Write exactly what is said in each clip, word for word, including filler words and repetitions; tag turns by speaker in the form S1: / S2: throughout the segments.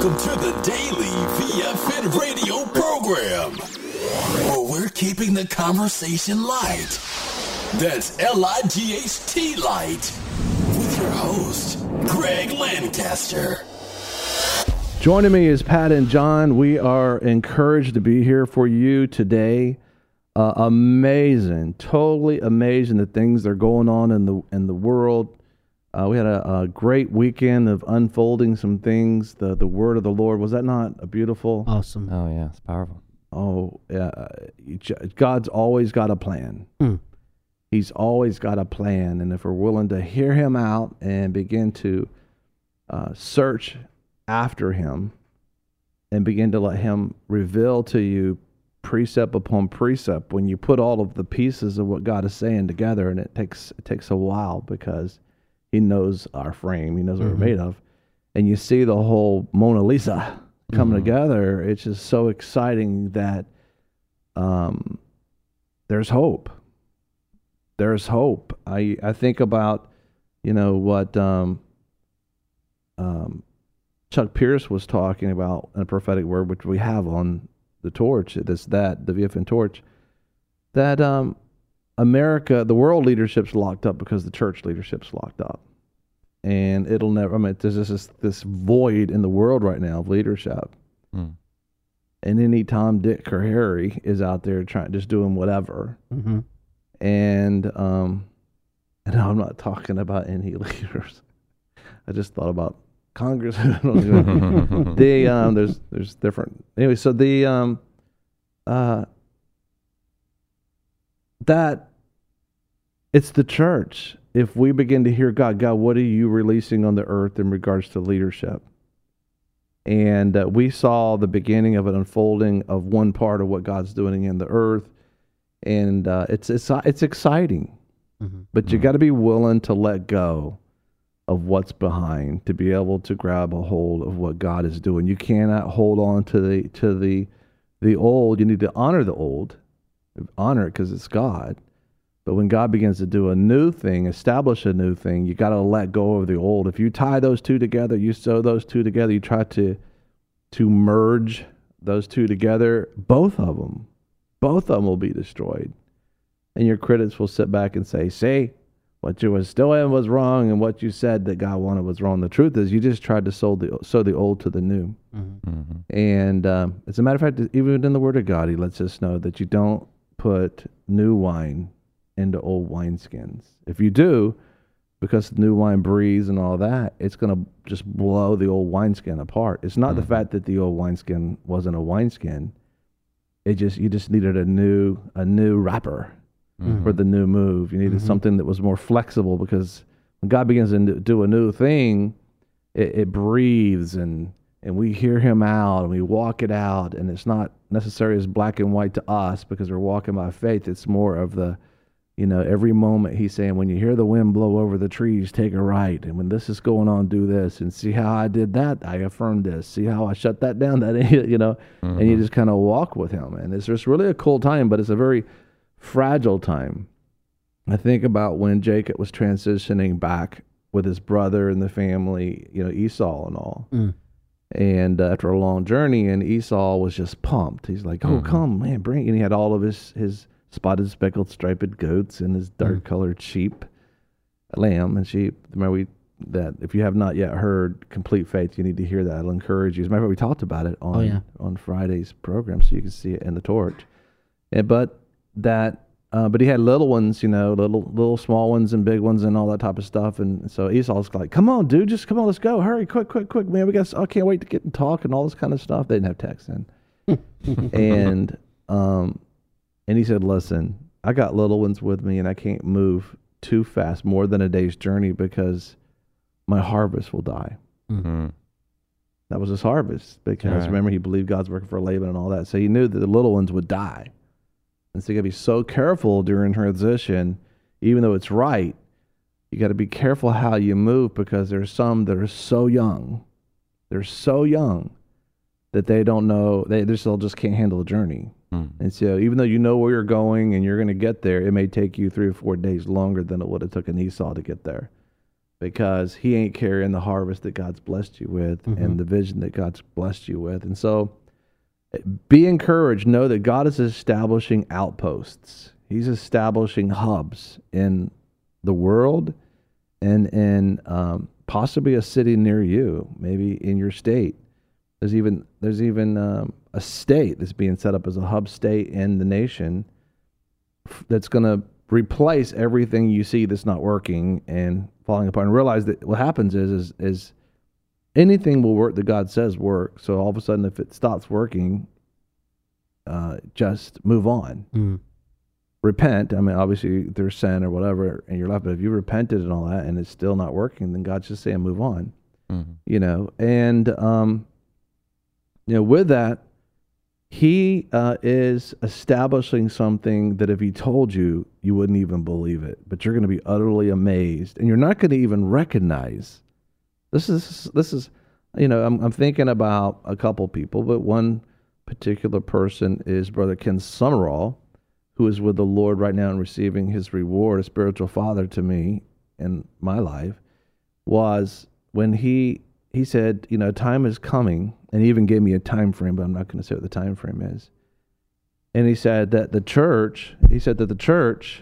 S1: Welcome to the Daily V F N radio program, where we're keeping the conversation light. That's L I G H T light, with your host, Greg Lancaster.
S2: Joining me is Pat and John. We are encouraged to be here for you today. Uh, amazing, totally amazing the things that are going on in the in the world. Uh, we had a, a great weekend of unfolding some things. The the word of the Lord, was that not a beautiful?
S3: Awesome.
S4: Oh, yeah, it's powerful.
S2: Oh, yeah. God's always got a plan.
S3: Mm.
S2: He's always got a plan. And if we're willing to hear him out and begin to uh, search after him and begin to let him reveal to you precept upon precept, when you put all of the pieces of what God is saying together, and it takes it takes a while because he knows our frame, he knows what mm-hmm. we're made of, and you see the whole Mona Lisa coming mm-hmm. together, it's just so exciting that um, there's hope. There's hope. I I think about, you know, what um, um, Chuck Pierce was talking about in a prophetic word, which we have on the torch, this that the V F N torch, that um, America, the world leadership's locked up because the church leadership's locked up, and it'll never. I mean, there's just this, this void in the world right now of leadership, mm. and any Tom, Dick, or Harry is out there trying, just doing whatever,
S3: mm-hmm.
S2: and um, and I'm not talking about any leaders. I just thought about Congress. the um, there's there's different anyway. So the um, uh, that it's the church. If we begin to hear God, God, what are you releasing on the earth in regards to leadership? And uh, we saw the beginning of an unfolding of one part of what God's doing in the earth, and uh, it's it's it's exciting, mm-hmm. but you got to be willing to let go of what's behind to be able to grab a hold of what God is doing. You cannot hold on to the to the the old. You need to honor the old, honor it because it's God. But when God begins to do a new thing, establish a new thing, you got to let go of the old. If you tie those two together, you sew those two together, you try to to merge those two together, both of them, both of them will be destroyed. And your critics will sit back and say, see, what you was doing was wrong, and what you said that God wanted was wrong. The truth is, you just tried to sow the, sow the old to the new. Mm-hmm. Mm-hmm. And um, as a matter of fact, even in the Word of God, he lets us know that you don't put new wine into old wineskins. If you do, because the new wine breathes and all that, it's going to just blow the old wineskin apart. It's not mm-hmm. the fact that the old wineskin wasn't a wineskin. It just you just needed a new a new wrapper. Mm-hmm. For the new move. You needed mm-hmm. something that was more flexible, because when God begins to do a new thing, it, it breathes and, and we hear him out and we walk it out, and it's not necessarily as black and white to us because we're walking by faith. It's more of the, you know, every moment he's saying, when you hear the wind blow over the trees, take a right. And when this is going on, do this. And see how I did that? I affirmed this. See how I shut that down? That, you know, mm-hmm. and you just kind of walk with him. And it's just really a cool time, but it's a very fragile time. I think about when Jacob was transitioning back with his brother and the family, you know, Esau and all. Mm. And uh, after a long journey, and Esau was just pumped. He's like, oh, mm-hmm. come, man, bring. And he had all of his, his spotted, speckled, striped goats and his dark-colored mm. sheep, lamb and sheep. Remember, we, that if you have not yet heard Complete Faith, you need to hear that. I'll encourage you. As a matter of fact, we talked about it on,
S3: oh, yeah.
S2: on Friday's program, so you can see it in the torch. And, but that, uh, but he had little ones, you know, little little small ones and big ones and all that type of stuff. And so Esau's like, come on, dude, just come on, let's go. Hurry, quick, quick, quick, man. We got, I can't wait to get and talk and all this kind of stuff. They didn't have text then. and, um, and he said, listen, I got little ones with me and I can't move too fast, more than a day's journey, because my harvest will die. Mm-hmm. That was his harvest, because right. remember, he believed God's working for Laban and all that. So he knew that the little ones would die. And so you got to be so careful during transition, even though it's right. You got to be careful how you move, because there's some that are so young, they're so young that they don't know, they just, still just can't handle the journey. Mm. And so even though you know where you're going and you're going to get there, it may take you three or four days longer than it would have took an Esau to get there. because he ain't carrying the harvest that God's blessed you with mm-hmm. and the vision that God's blessed you with. And so be encouraged. Know that God is establishing outposts. He's establishing hubs in the world and in um, possibly a city near you, maybe in your state. There's even there's even um, a state that's being set up as a hub state in the nation that's going to replace everything you see that's not working and falling apart. And realize that what happens is is is anything will work that God says work. So all of a sudden, if it stops working, uh, just move on. Mm. Repent. I mean, obviously there's sin or whatever in your life, but if you repented and all that and it's still not working, then God's just saying move on. Mm-hmm. You know, and um, you know, with that, He uh, is establishing something that if He told you, you wouldn't even believe it, but you're going to be utterly amazed, and you're not going to even recognize. This is this is, you know, I'm I'm thinking about a couple people, but one particular person is Brother Ken Summerall, who is with the Lord right now and receiving his reward, a spiritual father to me in my life, was when he he said, you know, time is coming, and he even gave me a time frame, but I'm not going to say what the time frame is. And he said that the church, he said that the church,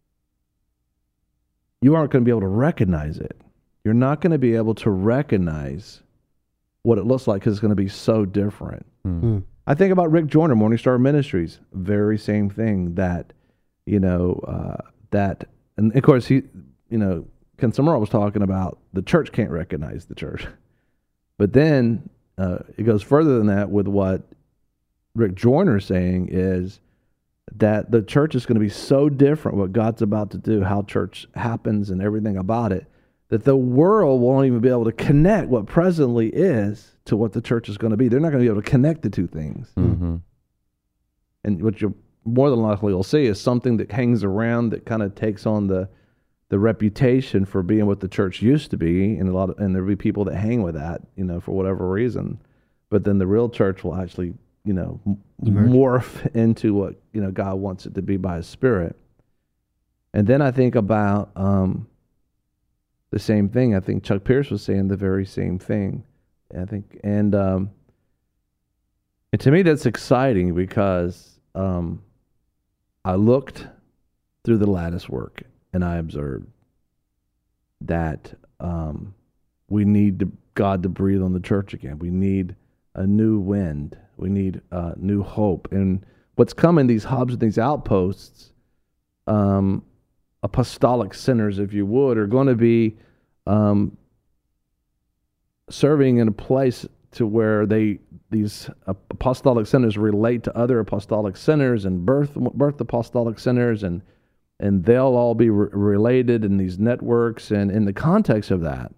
S2: you aren't going to be able to recognize it. You're not going to be able to recognize what it looks like because it's going to be so different. Mm-hmm. I think about Rick Joyner, Morning Star Ministries, very same thing that, you know, uh, that, and of course he, you know, Ken Summerall was talking about the church can't recognize the church. But then uh, it goes further than that with what Rick Joyner is saying is that the church is going to be so different, what God's about to do, how church happens and everything about it, that the world won't even be able to connect what presently is to what the church is going to be. They're not going to be able to connect the two things. Mm-hmm. And what you more than likely will see is something that hangs around that kind of takes on the the reputation for being what the church used to be, and a lot of, and there'll be people that hang with that, you know, for whatever reason. But then the real church will actually, you know, Emerge. morph into what, you know, God wants it to be by His Spirit. And then I think about um, the same thing. I think Chuck Pierce was saying the very same thing. I think, and um, and to me that's exciting because um, I looked through the lattice work and I observed that um, we need to, God to breathe on the church again. We need a new wind. We need uh, new hope. And what's coming, these hubs and these outposts, um, apostolic centers, if you would, are going to be um, serving in a place to where they these apostolic centers relate to other apostolic centers and birth birth apostolic centers, and and they'll all be re- related in these networks. And in the context of that,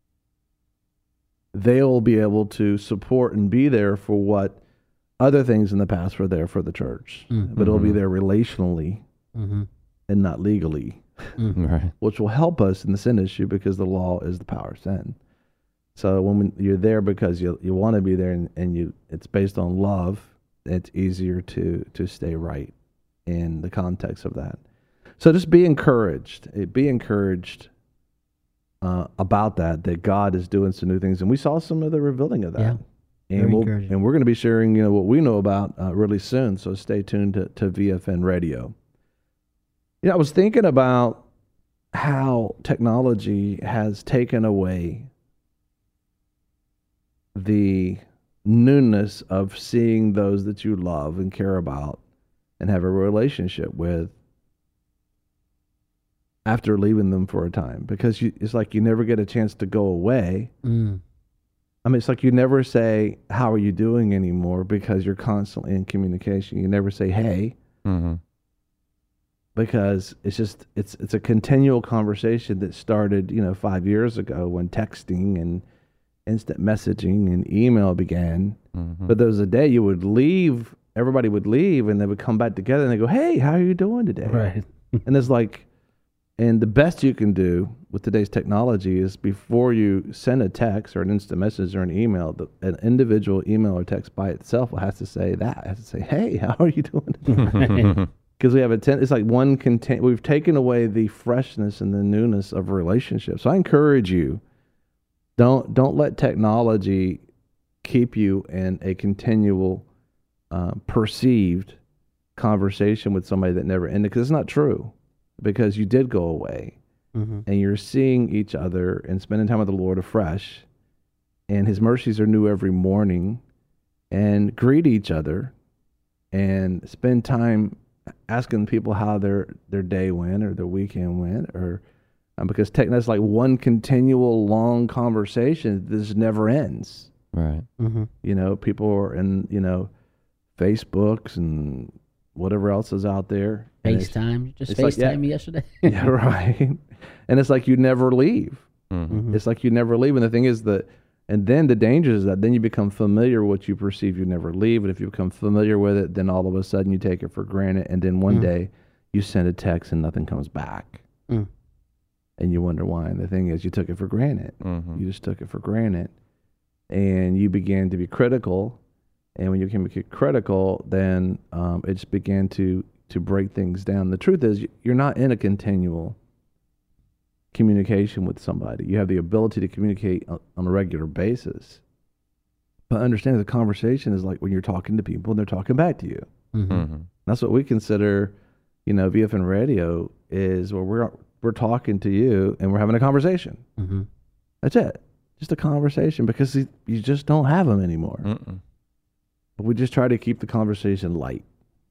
S2: they'll be able to support and be there for what other things in the past were there for the church, mm-hmm. but it'll be there relationally mm-hmm. and not legally, mm-hmm. right. which will help us in the sin issue because the law is the power of sin. So when you're there because you you want to be there and, and you it's based on love, it's easier to to stay right in the context of that. So just be encouraged. Be encouraged uh, about that, that God is doing some new things. And we saw some of the revealing of that. Yeah, and, we'll, and we're going to be sharing, you know, what we know about uh, really soon. So stay tuned to, to V F N Radio. You know, I was thinking about how technology has taken away the newness of seeing those that you love and care about and have a relationship with after leaving them for a time, because you, it's like you never get a chance to go away. Mm. I mean, it's like you never say, how are you doing anymore, because you're constantly in communication. You never say, hey, mm-hmm. because it's just, it's it's a continual conversation that started, you know, five years ago when texting and instant messaging and email began. Mm-hmm. But there was a day you would leave, everybody would leave, and they would come back together and they go, hey, how are you doing today?
S3: Right.
S2: And it's like, and the best you can do with today's technology is before you send a text or an instant message or an email, the, an individual email or text by itself has to say that. It has to say, hey, how are you doing today? Because we have a ten, it's like one content. We've taken away the freshness and the newness of relationships. So I encourage you, don't don't let technology keep you in a continual uh, perceived conversation with somebody that never ended. Because it's not true. Because you did go away, mm-hmm. and you're seeing each other and spending time with the Lord afresh, and His mercies are new every morning, and greet each other, and spend time asking people how their, their day went or their weekend went, or um, because tech, that's like one continual long conversation. This never ends.
S3: Right.
S2: Mm-hmm. You know, people are in, you know, Facebooks and whatever else is out there.
S4: FaceTime. You just FaceTime
S2: like, yeah,
S4: me yesterday.
S2: Yeah, right. And it's like you never leave. Mm-hmm. It's like you never leave. And the thing is that, and then the danger is that then you become familiar with what you perceive you never leave. And if you become familiar with it, then all of a sudden you take it for granted. And then one mm. day you send a text and nothing comes back. Mm. And you wonder why. And the thing is, you took it for granted. Mm-hmm. You just took it for granted. And you began to be critical. And when you became critical, then um, it just began to, to break things down. The truth is, you're not in a continual communication with somebody. You have the ability to communicate on a regular basis, but understand the conversation is like when you're talking to people and they're talking back to you. Mm-hmm. Mm-hmm. That's what we consider, you know, V F N radio is where we're we're talking to you and we're having a conversation. Mm-hmm. That's it, just a conversation, because you just don't have them anymore. Mm-mm. But we just try to keep the conversation light,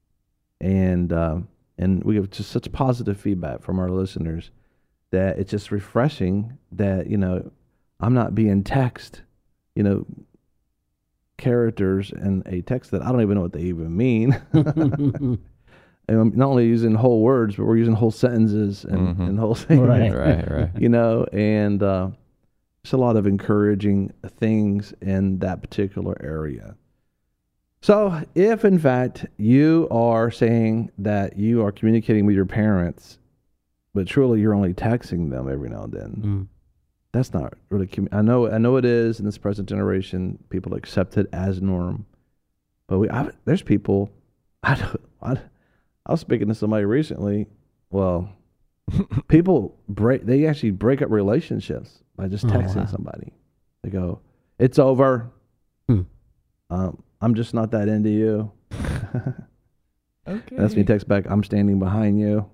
S2: and um, and we have just such positive feedback from our listeners that it's just refreshing that, you know, I'm not being text, you know, characters in a text that I don't even know what they even mean. And I'm not only using whole words, but we're using whole sentences and, mm-hmm. and whole things.
S4: Right,
S3: right, right.
S2: You know, and uh, it's a lot of encouraging things in that particular area. So if, in fact, you are saying that you are communicating with your parents, but truly you're only texting them every now and then, mm. that's not really commu- I know I know it is in this present generation. People accept it as norm. But we, I, there's people, I, I, I was speaking to somebody recently, well, people break, they actually break up relationships by just texting oh, wow. somebody. They go, it's over. Hmm. Um, I'm just not that into you. Okay. That's me text back, I'm standing behind you.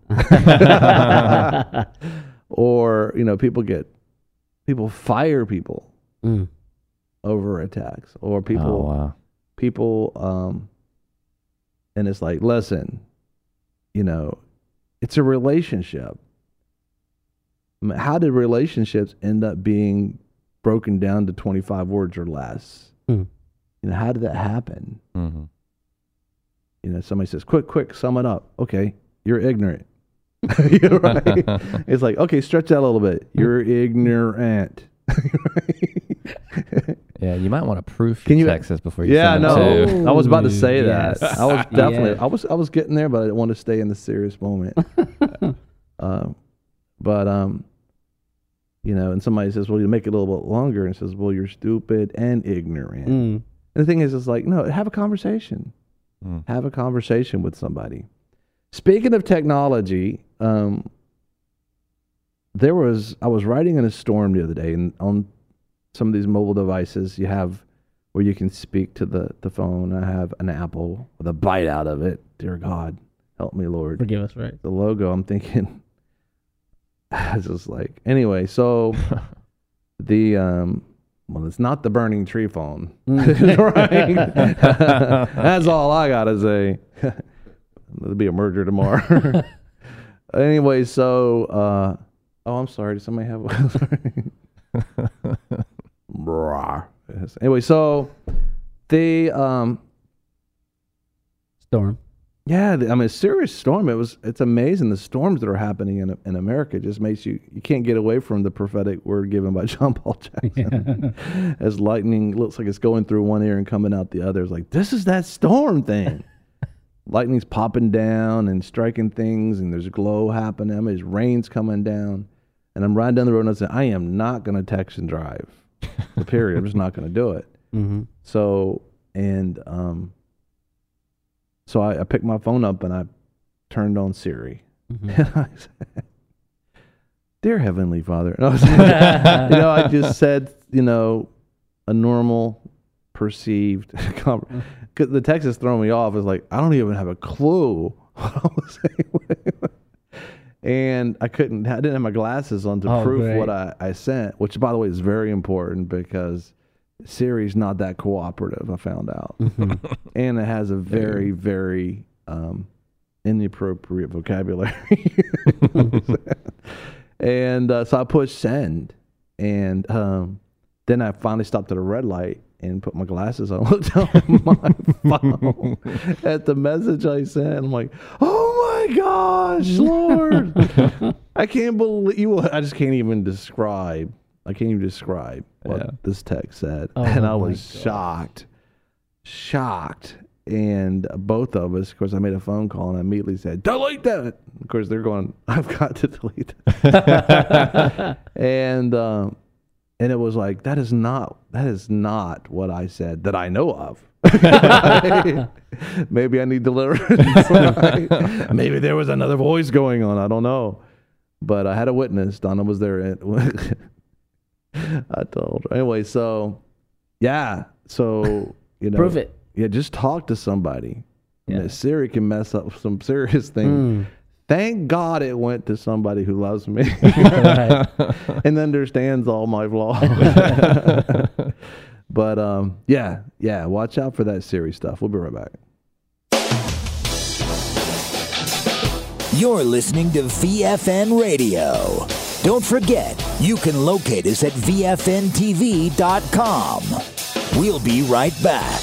S2: Or, you know, people get, people fire people mm. over attacks. Or people,
S3: oh, wow.
S2: people, um, and it's like, listen, you know, it's a relationship. I mean, how did relationships end up being broken down to twenty-five words or less? Mm. You know, how did that happen? Mm-hmm. You know, somebody says, quick, quick, sum it up. Okay, you're ignorant. You're right. It's like, okay, stretch that a little bit. You're ignorant.
S3: Yeah, you might want to proof
S2: Can
S3: your
S2: you,
S3: texts before you
S2: yeah,
S3: send
S2: no,
S3: them too.
S2: I was about to say
S4: yes.
S2: that. I was definitely,
S4: yeah.
S2: I was I was getting there, but I didn't want to stay in the serious moment. uh, but, um, you know, and somebody says, well, you make it a little bit longer, and says, well, you're stupid and ignorant. Mm. And the thing is, it's like, no, have a conversation. Mm. Have a conversation with somebody. Speaking of technology, um, there was, I was riding in a storm the other day, and on some of these mobile devices, you have where you can speak to the, the phone. I have an Apple with a bite out of it. Dear God, help me, Lord.
S4: Forgive us, right?
S2: The logo, I'm thinking, I was just like, anyway, so the, um, well, it's not the burning tree phone. Right? That's all I got to say. There'll be a merger tomorrow. Anyway, so, uh, oh, I'm sorry. Did somebody have one? Yes. Anyway, so the, um,
S4: storm.
S2: Yeah, I mean, a serious storm. It was. It's amazing the storms that are happening in in America. It just makes you you can't get away from the prophetic word given by John Paul Jackson. Yeah. As lightning looks like it's going through one ear and coming out the other. It's like, this is that storm thing. Lightning's popping down and striking things, and there's glow happening. I mean, there's rain's coming down, and I'm riding down the road and I say, I am not going to text and drive. The period. I'm just not going to do it. Mm-hmm. So and um. So I, I picked my phone up and I turned on Siri.
S3: Mm-hmm.
S2: And I said, "Dear Heavenly Father," and I was, you know, I just said, you know, a normal, perceived. Conversation. Cause the text is throwing me off. It's like I don't even have a clue what I was saying, and I couldn't. I didn't have my glasses on to
S3: oh,
S2: prove
S3: great.
S2: what I, I sent, which, by the way, is very important because Siri's not that cooperative. I found out,
S3: Mm-hmm.
S2: and it has a very, very um, inappropriate vocabulary. And uh, so I pushed send, and um, then I finally stopped at a red light and put my glasses on, looked down at my phone at the message I sent. I'm like, oh my gosh, Lord. I can't believe you. I just can't even describe. I can't even describe what
S3: Yeah.
S2: this text said.
S3: Oh
S2: and I
S3: my
S2: was
S3: gosh.
S2: shocked, shocked. And both of us, of course, I made a phone call and I immediately said, delete that. Of course, they're going, I've got to delete that. and, um, and it was like, that is not, that is not what I said that I know of. Maybe I need deliverance. Maybe there was another voice going on. I don't know. But I had a witness. Donna was there. I told her. Anyway, so, yeah. So, you know.
S4: Prove it.
S2: Yeah, just talk to somebody.
S3: Yeah.
S2: Yeah. Siri can mess up some serious things.
S4: Mm.
S2: Thank God it went to somebody who loves me
S3: Right.
S2: and understands all my flaws. But um, yeah, yeah, watch out for that Siri stuff. We'll be right back.
S5: You're listening to V F N Radio. Don't forget, you can locate us at V F N T V dot com. We'll be right back.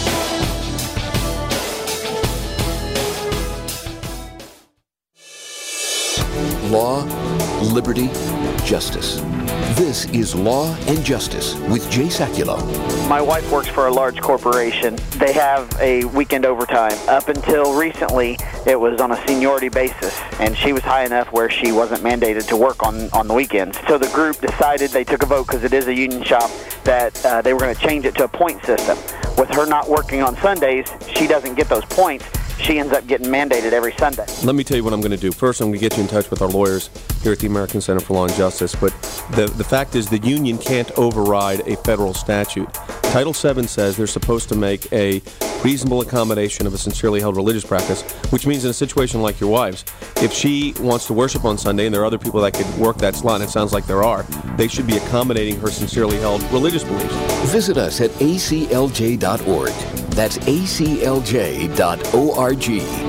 S6: Law, liberty, justice. This is Law and Justice with Jay Sekulow.
S7: My wife works for a large corporation. They have a weekend overtime. Up until recently, it was on a seniority basis, and she was high enough where she wasn't mandated to work on, on the weekends. So the group decided, they took a vote because it is a union shop, that uh, they were going to change it to a point system. With her not working on Sundays, she doesn't get those points. She ends up getting mandated every Sunday.
S8: Let me tell you what I'm going to do. First, I'm going to get you in touch with our lawyers here at the American Center for Law and Justice. But the, the fact is the union can't override a federal statute. Title seven says they're supposed to make a reasonable accommodation of a sincerely held religious practice, which means in a situation like your wife's, if she wants to worship on Sunday and there are other people that could work that slot, and it sounds like there are, they should be accommodating her sincerely held religious beliefs.
S6: Visit us at A C L J dot org. That's A C L J dot org.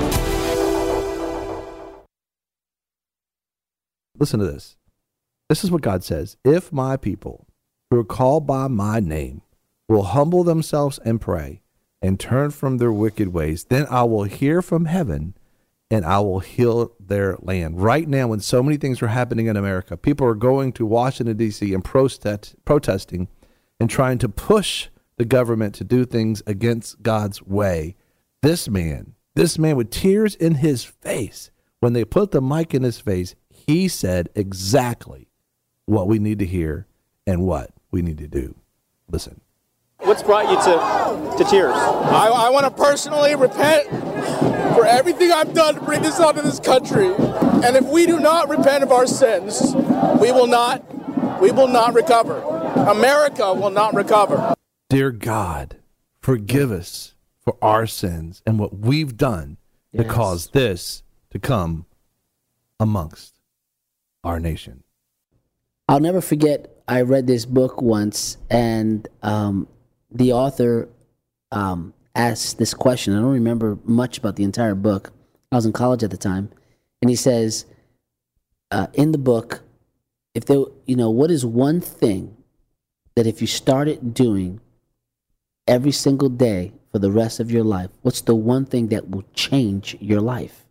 S2: Listen to this. This is what God says. If my people who are called by my name will humble themselves and pray and turn from their wicked ways, then I will hear from heaven and I will heal their land. Right now, when so many things are happening in America, people are going to Washington, D C and protest, protesting and trying to push the government to do things against God's way. This man, this man with tears in his face, when they put the mic in his face, he said exactly what we need to hear and what we need to do. Listen.
S9: What's brought you to, to tears?
S10: I, I want to personally repent for everything I've done to bring this onto this country. And if we do not repent of our sins, we will not, we will not recover. America will not recover.
S2: Dear God, forgive us for our sins and what we've done to
S4: Yes.
S2: cause this to come amongst our nation.
S4: I'll never forget, I read this book once, and um, the author um, asked this question. I don't remember much about the entire book. I was in college at the time. And he says, uh, in the book, if there, you know, what is one thing that if you started doing every single day for the rest of your life, what's the one thing that will change your life?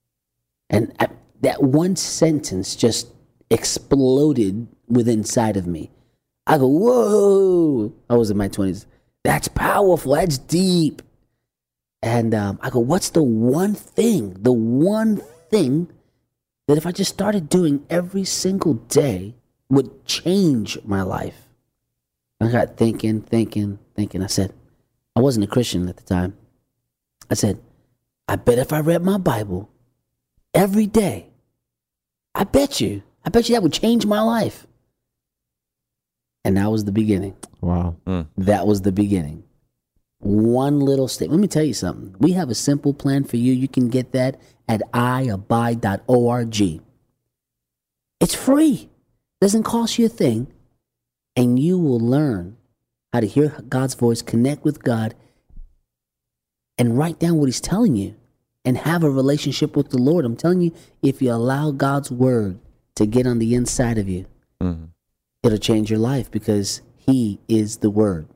S4: And I, that one sentence just exploded within inside of me. I go, whoa. I was in my twenties. That's powerful. That's deep. And um, I go, what's the one thing, the one thing that if I just started doing every single day would change my life? I got thinking, thinking, thinking. I said, I wasn't a Christian at the time. I said, I bet if I read my Bible every day. I bet you. I bet you that would change my life. And that was the beginning.
S2: Wow.
S3: Mm.
S4: That was the beginning. One little step. Let me tell you something. We have a simple plan for you. You can get that at i abide dot org. It's free. Doesn't cost you a thing. And you will learn how to hear God's voice, connect with God, and write down what he's telling you and have a relationship with the Lord. I'm telling you, if you allow God's word to get on the inside of you,
S3: Mm-hmm.
S4: it'll change your life because he is the word.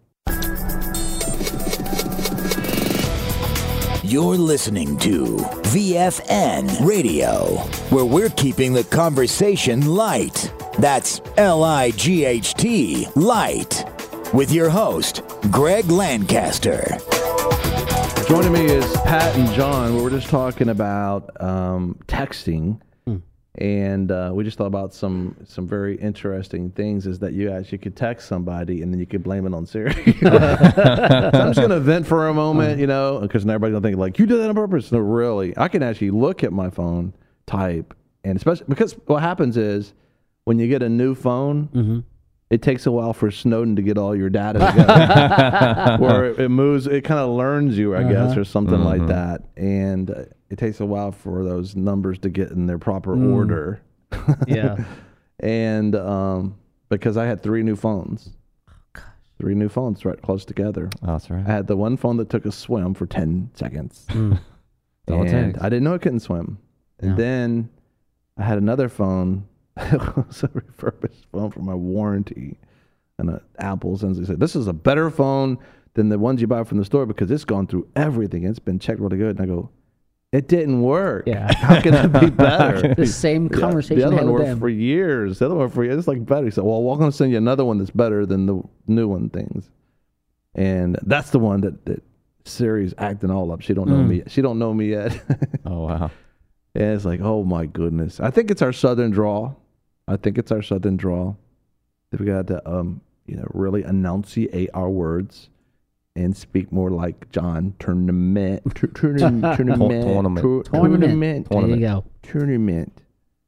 S5: You're listening to V F N Radio, where we're keeping the conversation light. That's L I G H T, light. With your host, Greg Lancaster.
S2: Joining me is Pat and John. We were just talking about um, texting,
S4: Mm.
S2: and uh, we just thought about some some very interesting things. Is that you actually could text somebody and then you could blame it on Siri. So I'm just going to vent for a moment, you know, because everybody's going to think like you did that on purpose. No, really, I can actually look at my phone, type, and especially because what happens is when you get a new phone.
S4: Mm-hmm.
S2: It takes a while for Snowden to get all your data together, where it, it moves, it kind of learns you, I guess,
S4: Uh-huh.
S2: or something
S3: Mhm.
S2: like that. And uh, it takes a while for those numbers to get in their proper
S4: Mm.
S2: order.
S4: Yeah.
S2: And um, because I had three new phones, three new phones right close together.
S3: Oh, that's right.
S2: I had the one phone that took a swim for ten seconds.
S4: Mm.
S3: That's all it
S2: And
S3: takes.
S2: I didn't know it couldn't swim. And
S4: Yeah.
S2: then I had another phone. It was a refurbished phone for my warranty. And uh, Apple sends, they said, this is a better phone than the ones you buy from the store because it's gone through everything. It's been checked really good. And I go, it didn't work.
S4: Yeah.
S2: How can it be better?
S4: The same
S2: Yeah,
S4: conversation
S2: the other
S4: I had
S2: one
S4: with
S2: worked
S4: them.
S2: for years. The other one for years. It's like better. He said, well, we're going to send you another one that's better than the new one things. And that's the one that, that Siri's acting all up. She don't know
S4: Mm.
S2: me. She don't know me yet.
S3: Oh, wow.
S2: And it's like, oh my goodness. I think it's our southern drawl. I think it's our southern drawl. That we got to, um, you know, really enunciate our words and speak more like John. Tournament, tur- tournament, tournament,
S3: Tournament.
S2: tur-
S4: Tournament.
S2: tournament,
S4: There you go.
S2: tournament.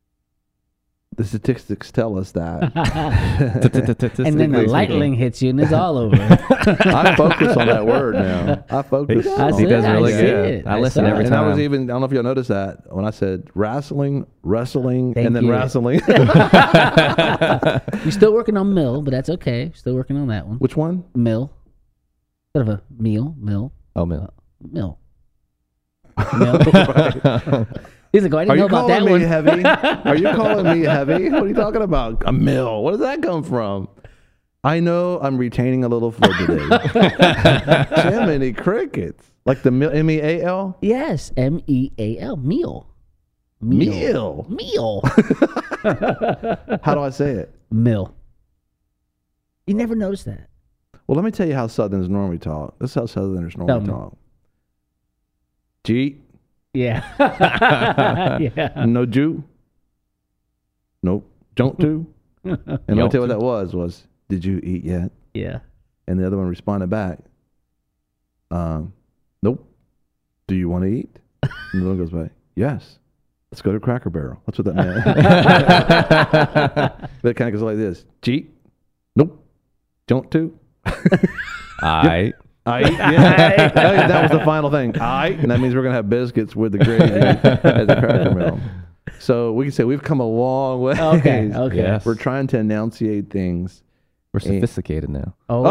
S2: The statistics tell us that.
S4: And then the lightning hits you and it's all over.
S2: I focus on that word now. I focus.
S3: He-
S4: I
S2: on
S3: he
S4: see
S3: does
S4: it. I
S3: really
S4: see
S3: good.
S4: it.
S3: I
S4: I
S3: listen
S4: saw
S3: every
S4: it.
S2: And I
S3: time.
S2: was even, I don't know if you'll notice that, when I said wrestling, wrestling,
S4: Thank
S2: and then
S4: you.
S2: wrestling.
S4: You're still working on Mill, but that's okay. Still working on that one.
S2: Which one?
S4: Mill. Instead of a meal, Mill.
S3: Oh, man.
S4: Mill. Mill. He's like, oh, I didn't
S2: Are
S4: know
S2: you
S4: about
S2: calling
S4: that
S2: me
S4: one.
S2: heavy? Are you calling me heavy? What are you talking about? A mill. Where does that come from? I know I'm retaining a little fluid today. Jiminy crickets. Like the mill, M E A L?
S4: Yes, M E A L. Meal.
S2: Meal.
S4: Meal.
S2: How do I say it?
S4: Mill. You never noticed that.
S2: Well, let me tell you how Southerners normally talk. This is how Southerners normally
S4: Tell me.
S2: talk. G.
S4: Yeah. yeah.
S2: No Jew. Nope. Don't do. And let me tell you what that was, was, did you eat yet?
S4: Yeah.
S2: And the other one responded back, um, nope. Do you want to eat? And the other one goes back, yes. Let's go to Cracker Barrel. That's what that meant. But it kind of goes like this. Cheat? Nope. Don't to?
S3: I.
S2: I eat. Yeah. That was the final thing. I. And that means we're going to have biscuits with the gravy at the Cracker Barrel. So we can say we've come a long way.
S4: Okay. Okay.
S3: Yes.
S2: We're trying to enunciate things.
S3: We're sophisticated now.
S4: Oh.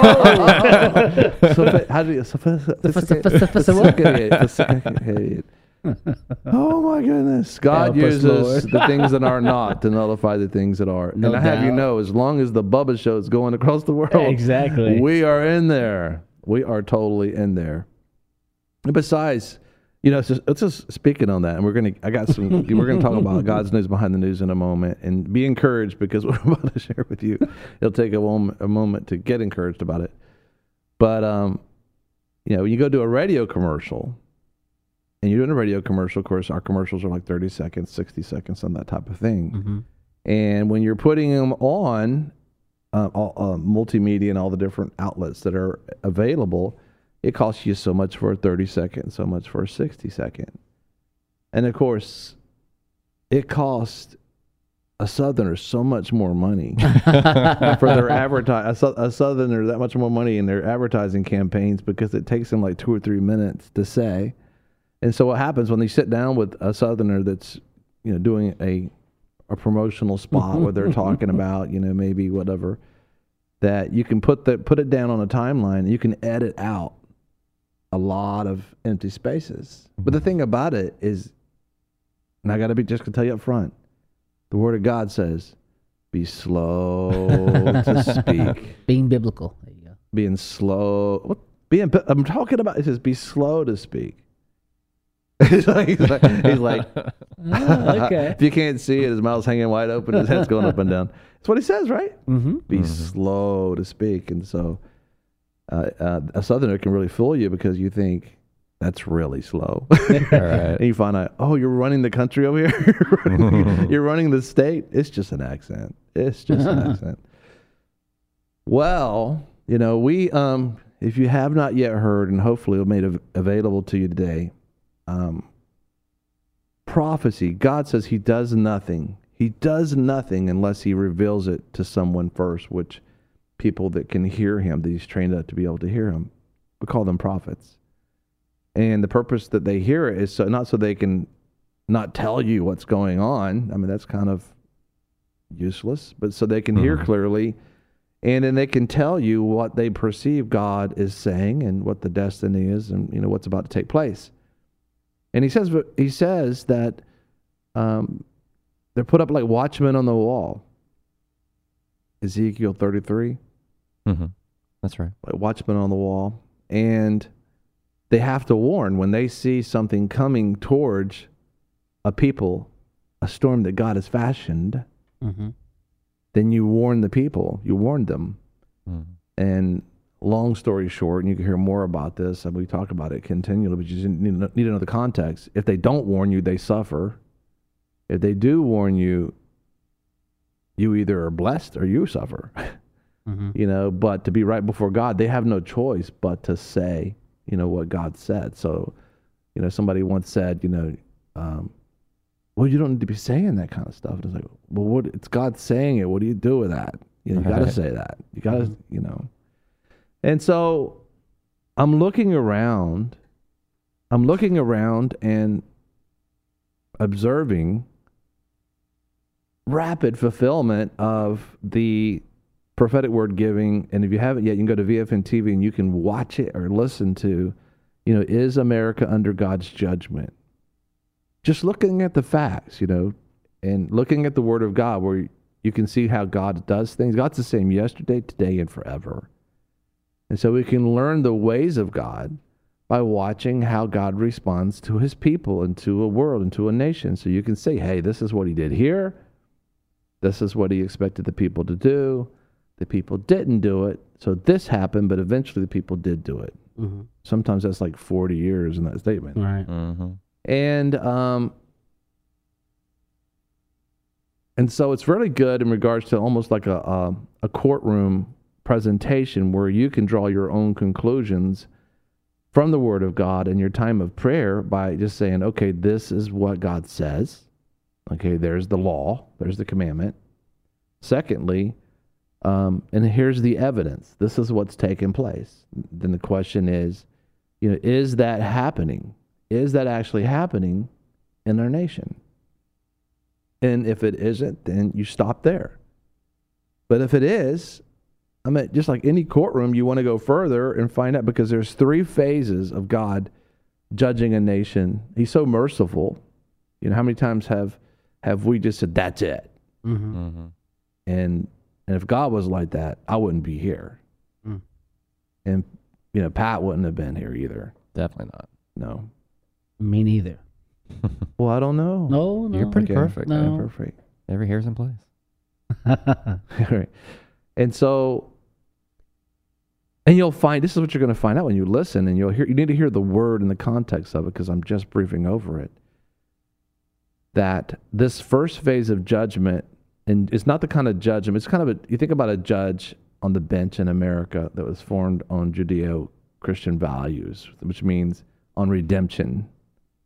S2: Sophi- how do you sophisticated?
S4: Sophisticated.
S2: Sophisticated. Oh my goodness! God
S4: Help us,
S2: uses
S4: Lord.
S2: the things that are not to nullify the things that are.
S4: No
S2: and I have you
S4: doubt.
S2: know, as long as the Bubba Show is going across the world,
S4: Exactly.
S2: we are in there. We are totally in there. And besides, you know, it's just, it's just speaking on that, and we're gonna. I got some. We're gonna talk about God's news behind the news in a moment, and be encouraged because what I'm about to share with you, it'll take a moment, a moment to get encouraged about it. But um, you know, when you go do a radio commercial, and you're doing a radio commercial, of course, our commercials are like thirty seconds, sixty seconds, and that type of thing.
S4: Mm-hmm.
S2: And when you're putting them on uh, all, uh, multimedia and all the different outlets that are available, it costs you so much for a thirty second, so much for a sixty second. And of course, it costs a Southerner so much more money for their advertise a, a Southerner that much more money in their advertising campaigns because it takes them like two or three minutes to say. And so what happens when they sit down with a Southerner that's, you know, doing a a promotional spot where they're talking about, you know, maybe whatever, that you can put the put it down on a timeline and you can edit out a lot of empty spaces. But the thing about it is, and I got to be just gonna tell you up front, the Word of God says, be slow to speak.
S4: Being biblical. There you go.
S2: Being slow. What? Being, I'm talking about, it says, be slow to speak. he's like, he's like, he's like
S4: oh, okay.
S2: If you can't see it, his mouth's hanging wide open, his head's going up and down. That's what he says, right?
S4: Mm-hmm.
S2: Be
S3: Mm-hmm.
S2: slow to speak. And so uh, uh, a Southerner can really fool you because you think, that's really slow.
S3: All right.
S2: And you find out, oh, you're running the country over here? you're, running, you're running the state? It's just an accent. It's just an accent. Well, you know, we, um, if you have not yet heard, and hopefully it made av- available to you today, um, prophecy, God says he does nothing. He does nothing unless he reveals it to someone first, which people that can hear him, that he's trained up to be able to hear him, we call them prophets. And the purpose that they hear it is so not so they can not tell you what's going on. I mean, that's kind of useless, but so they can mm-hmm. hear clearly, and then they can tell you what they perceive God is saying and what the destiny is, and you know what's about to take place. And he says, he says that um, they're put up like watchmen on the wall. Ezekiel thirty-three.
S3: Mm-hmm. That's right.
S2: Like watchmen on the wall, and they have to warn when they see something coming towards a people, a storm that God has fashioned.
S4: Mm-hmm.
S2: Then you warn the people. You warn them.
S3: Mm-hmm.
S2: And long story short, and you can hear more about this, and we talk about it continually, but you just need to, need to know the context. If they don't warn you, they suffer. If they do warn you, you either are blessed or you suffer. Mm-hmm. You know, but to be right before God, they have no choice but to say, you know, what God said. So, you know, somebody once said, you know, um, well, you don't need to be saying that kind of stuff. And it's like, well, what? It's God saying it. What do you do with that? You know, you got to say that. You got to, you know. And so I'm looking around. I'm looking around and observing rapid fulfillment of the prophetic word giving. And if you haven't yet, you can go to V F N T V and you can watch it or listen to, you know, is America under God's judgment? Just looking at the facts, you know, and looking at the word of God where you can see how God does things. God's the same yesterday, today, and forever. And so we can learn the ways of God by watching how God responds to his people and to a world and to a nation. So you can say, hey, this is what he did here. This is what he expected the people to do. The people didn't do it. So this happened, but eventually the people did do it. Mm-hmm. Sometimes that's like forty years in that statement.
S4: Right.
S3: Mm-hmm.
S2: And um, and so it's really good in regards to almost like a, a a courtroom presentation where you can draw your own conclusions from the Word of God in your time of prayer by just saying, okay, this is what God says. Okay, there's the law, there's the commandment. Secondly, um, and here's the evidence. This is what's taken place. Then the question is, you know, is that happening? Is that actually happening in our nation? And if it isn't, then you stop there. But if it is, I mean, just like any courtroom, you want to go further and find out, because there's three phases of God judging a nation. He's so merciful. You know, how many times have have we just said, that's it?
S4: Mm-hmm.
S3: Mm-hmm.
S2: And and if God was like that, I wouldn't be here.
S4: Mm.
S2: And, you know, Pat wouldn't have been here either.
S3: Definitely not.
S2: No.
S4: Me neither.
S2: Well, I don't know.
S4: No, no.
S3: You're pretty
S2: Okay.
S3: perfect.
S4: No.
S3: man.
S2: Perfect.
S3: Every hair's in place.
S2: Right. And so, and you'll find, this is what you're going to find out when you listen, and you'll hear, you need to hear the word in the context of it, because I'm just briefing over it, that this first phase of judgment, and it's not the kind of judgment, it's kind of a, you think about a judge on the bench in America that was formed on Judeo-Christian values, which means on redemption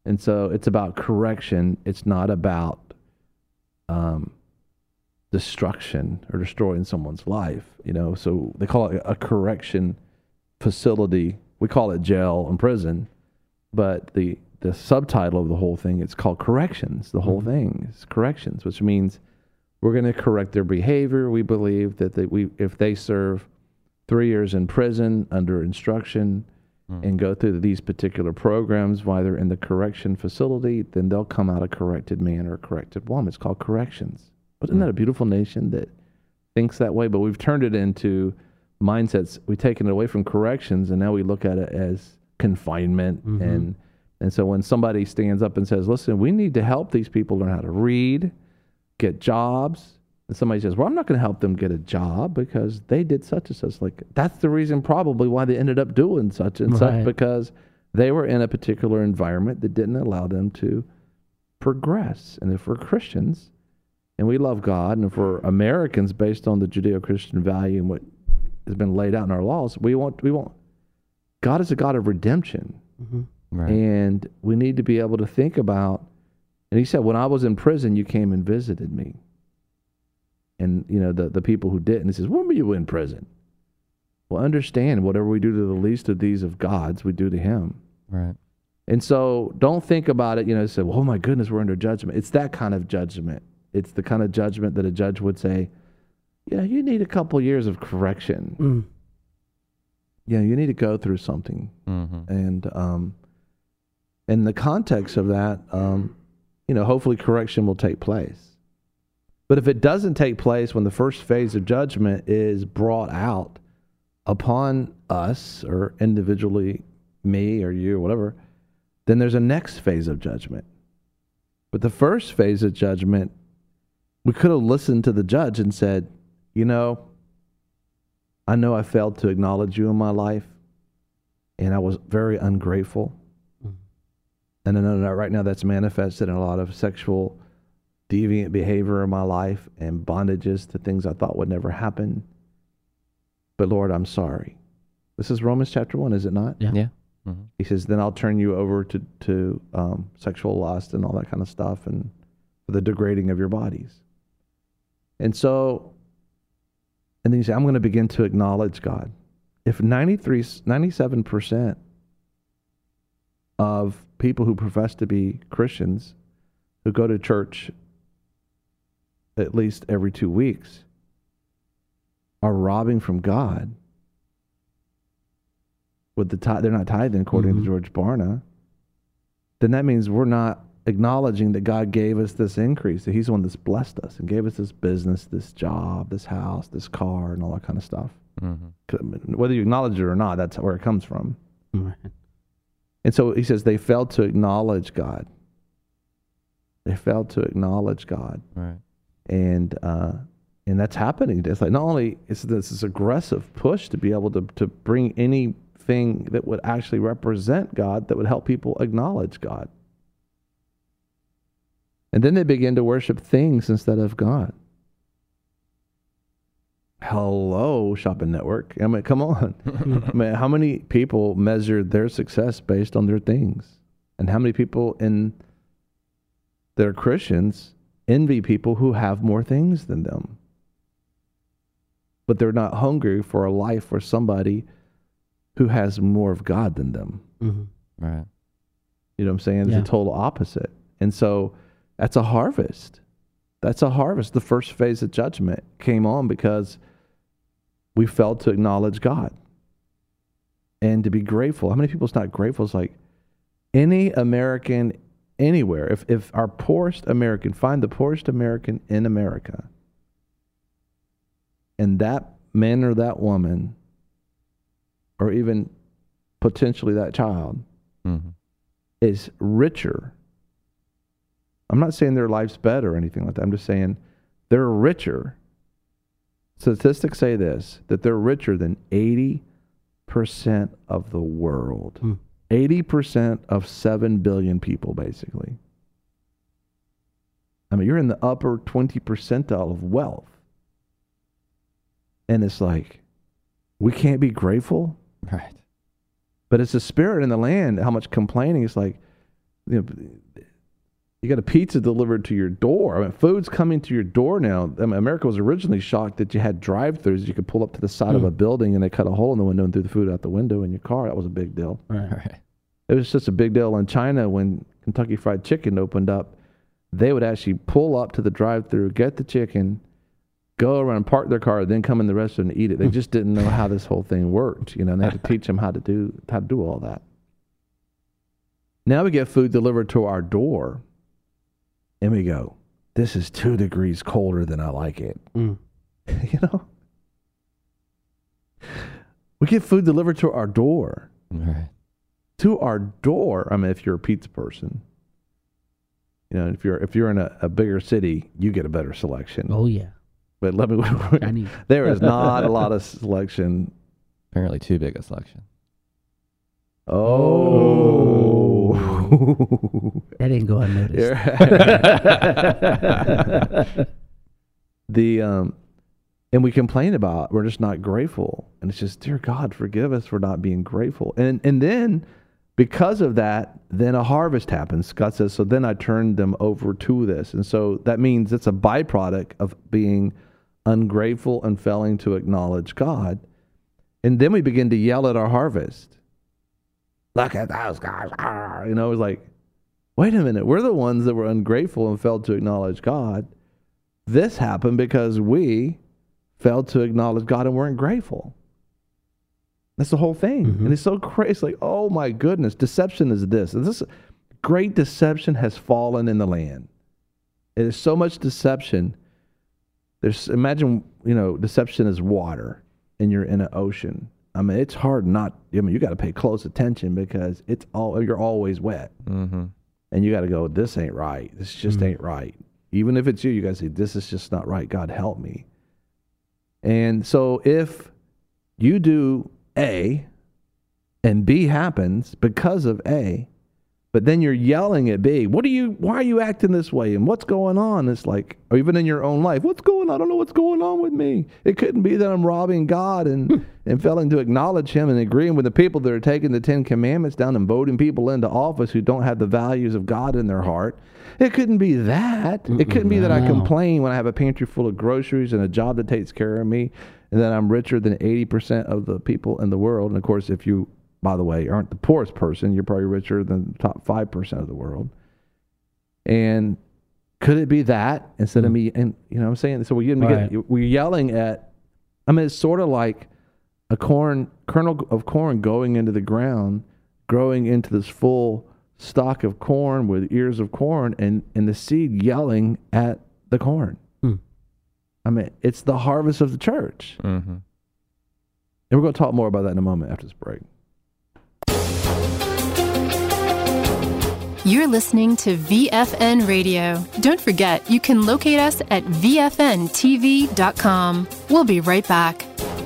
S2: And so it's about correction. It's not about um, destruction or destroying someone's life, you know. So they call it a correction facility. We call it jail and prison, but the the subtitle of the whole thing, it's called corrections. The whole thing is corrections, which means we're going to correct their behavior. We believe that they, we if they serve three years in prison under instruction mm. and go through these particular programs while they're in the correction facility, then they'll come out a corrected man or a corrected woman. It's called corrections. But isn't that a beautiful nation that thinks that way? But we've turned it into mindsets. We've taken it away from corrections, and now we look at it as confinement. Mm-hmm. And and so when somebody stands up and says, listen, we need to help these people learn how to read, get jobs, and somebody says, well, I'm not going to help them get a job because they did such and such. Like, that's the reason probably why they ended up doing such and right. such, because they were in a particular environment that didn't allow them to progress. And if we're Christians, and we love God, and if we're Americans based on the Judeo-Christian value and what has been laid out in our laws, we want, we want, God is a God of redemption. Mm-hmm. Right. And we need to be able to think about, and he said, when I was in prison, you came and visited me. And, you know, the, the people who didn't, he says, when were you in prison? Well, understand, whatever we do to the least of these of God's, we do to him.
S3: Right.
S2: And so don't think about it, you know, say, well, oh my goodness, we're under judgment. It's that kind of judgment. It's the kind of judgment that a judge would say, yeah, you need a couple years of correction. Mm. Yeah, you need to go through something. Mm-hmm. And um, in the context of that, um, you know, hopefully correction will take place. But if it doesn't take place when the first phase of judgment is brought out upon us, or individually me or you or whatever, then there's a next phase of judgment. But the first phase of judgment, we could have listened to the judge and said, you know, I know I failed to acknowledge you in my life, and I was very ungrateful. Mm-hmm. And I know that right now that's manifested in a lot of sexual deviant behavior in my life and bondages to things I thought would never happen. But Lord, I'm sorry. This is Romans chapter one, is it not?
S3: Yeah. yeah. Mm-hmm.
S2: He says, then I'll turn you over to, to um, sexual lust and all that kind of stuff, and for the degrading of your bodies. And so, and then you say, I'm going to begin to acknowledge God. If ninety-three, ninety-seven percent of people who profess to be Christians, who go to church at least every two weeks, are robbing from God, with the tithe, they're not tithing according mm-hmm. to George Barna, then that means we're not acknowledging that God gave us this increase, that he's the one that's blessed us and gave us this business, this job, this house, this car, and all that kind of stuff. Mm-hmm. Whether you acknowledge it or not, that's where it comes from. Right. And so he says they failed to acknowledge God. They failed to acknowledge God.
S3: Right.
S2: And uh, and that's happening. It's like not only is this, this aggressive push to be able to, to bring anything that would actually represent God, that would help people acknowledge God. And then they begin to worship things instead of God. Hello, Shopping Network. I mean, come on. I mean, how many people measure their success based on their things? And how many people in that are Christians envy people who have more things than them? But they're not hungry for a life for somebody who has more of God than them.
S3: Mm-hmm. Right.
S2: You know what I'm saying? It's
S4: Yeah.
S2: a total opposite. And so that's a harvest. That's a harvest. The first phase of judgment came on because we failed to acknowledge God and to be grateful. How many people's not grateful? It's like any American anywhere. If if our poorest American, find the poorest American in America, and that man or that woman, or even potentially that child, mm-hmm. is richer. I'm not saying their life's better or anything like that. I'm just saying they're richer. Statistics say this, that they're richer than eighty percent of the world. Hmm. eighty percent of seven billion people, basically. I mean, you're in the upper twenty percentile of wealth. And it's like, we can't be grateful?
S3: Right.
S2: But it's the spirit in the land, how much complaining. It's like, you know, you got a pizza delivered to your door. I mean, food's coming to your door now. I mean, America was originally shocked that you had drive-thrus. You could pull up to the side mm. of a building and they cut a hole in the window and threw the food out the window in your car. That was a big deal.
S4: Right. Right.
S2: It was just a big deal in China when Kentucky Fried Chicken opened up. They would actually pull up to the drive-thru, get the chicken, go around, park their car, then come in the restaurant and eat it. They just didn't know how this whole thing worked, you know, and they had to teach them how to do how to do all that. Now we get food delivered to our door. And we go, this is two degrees colder than I like it. Mm. You know? We get food delivered to our door.
S3: Right.
S2: To our door. I mean, if you're a pizza person. You know, if you're if you're in a, a bigger city, you get a better selection.
S4: Oh, yeah.
S2: But let me, I need. There is not a lot of selection.
S3: Apparently too big a selection.
S2: Oh.
S4: That didn't go unnoticed.
S2: the um, and we complain about we're just not grateful, and it's just, dear God, forgive us for not being grateful. And and then because of that, then a harvest happens. God says, so then I turned them over to this, and so that means it's a byproduct of being ungrateful and failing to acknowledge God, and then we begin to yell at our harvest. Look at those guys. You know, it's like, wait a minute. We're the ones that were ungrateful and failed to acknowledge God. This happened because we failed to acknowledge God and weren't grateful. That's the whole thing. Mm-hmm. And it's so crazy. It's like, oh my goodness, deception is this. And this great deception has fallen in the land. It is so much deception. There's, imagine, you know, deception is water and you're in an ocean. I mean, it's hard not, I mean, you got to pay close attention because it's all, you're always wet.
S3: Mm-hmm.
S2: And you got to go, this ain't right. This just mm-hmm. ain't right. Even if it's you, you got to say, this is just not right. God, help me. And so if you do A and B happens because of A, but then you're yelling at B, what are you, why are you acting this way? And what's going on? It's like, or even in your own life, what's going on? I don't know what's going on with me. It couldn't be that I'm robbing God and, and failing to acknowledge him and agreeing with the people that are taking the Ten Commandments down and voting people into office who don't have the values of God in their heart. It couldn't be that. Mm-mm, it couldn't be that I complain when I have a pantry full of groceries and a job that takes care of me and that I'm richer than eighty percent of the people in the world. And of course, if you, by the way, aren't the poorest person, you're probably richer than the top five percent of the world. And could it be that instead mm. of me, and you know what I'm saying? So we're, right. get, we're yelling at, I mean, it's sort of like a corn, kernel of corn going into the ground, growing into this full stalk of corn with ears of corn, and, and the seed yelling at the corn. Mm. I mean, it's the harvest of the church.
S3: Mm-hmm.
S2: And we're going to talk more about that in a moment after this break.
S11: You're listening to V F N Radio. Don't forget, you can locate us at V F N T V dot com. We'll be right back.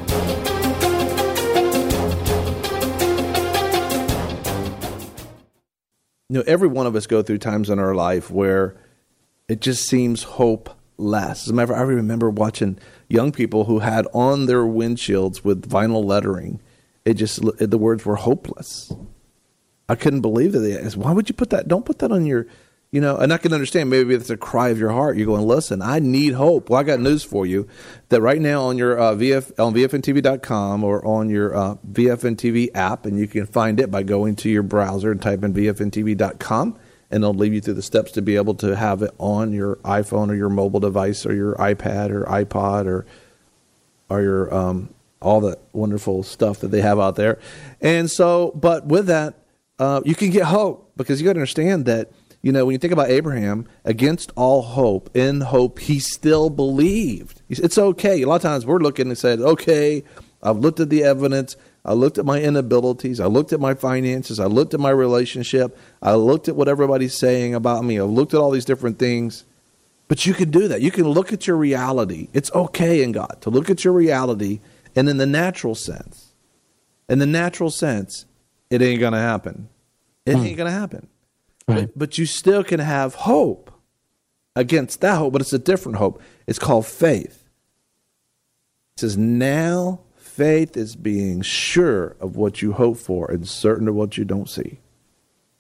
S2: You know, every one of us go through times in our life where it just seems hopeless. As a matter of fact, I remember watching young people who had on their windshields with vinyl lettering, it just, the words were hopeless. I couldn't believe that. They asked, why would you put that? Don't put that on your, you know, and I can understand maybe it's a cry of your heart. You're going, listen, I need hope. Well, I got news for you that right now on your uh, V F, on V F N T V dot com or on your uh, V F N T V app, and you can find it by going to your browser and type in V F N T V dot com, and they'll lead you through the steps to be able to have it on your iPhone or your mobile device or your iPad or iPod or or your um, all the wonderful stuff that they have out there. And so, but with that, Uh, you can get hope, because you got to understand that, you know, when you think about Abraham, against all hope, in hope, he still believed. It's okay. A lot of times we're looking and said, okay, I've looked at the evidence. I looked at my inabilities. I looked at my finances. I looked at my relationship. I looked at what everybody's saying about me. I looked at all these different things. But you can do that. You can look at your reality. It's okay in God to look at your reality, and in the natural sense, in the natural sense, it ain't going to happen. It ain't going to happen. Right. But, but you still can have hope against that hope, but it's a different hope. It's called faith. It says, now faith is being sure of what you hope for and certain of what you don't see.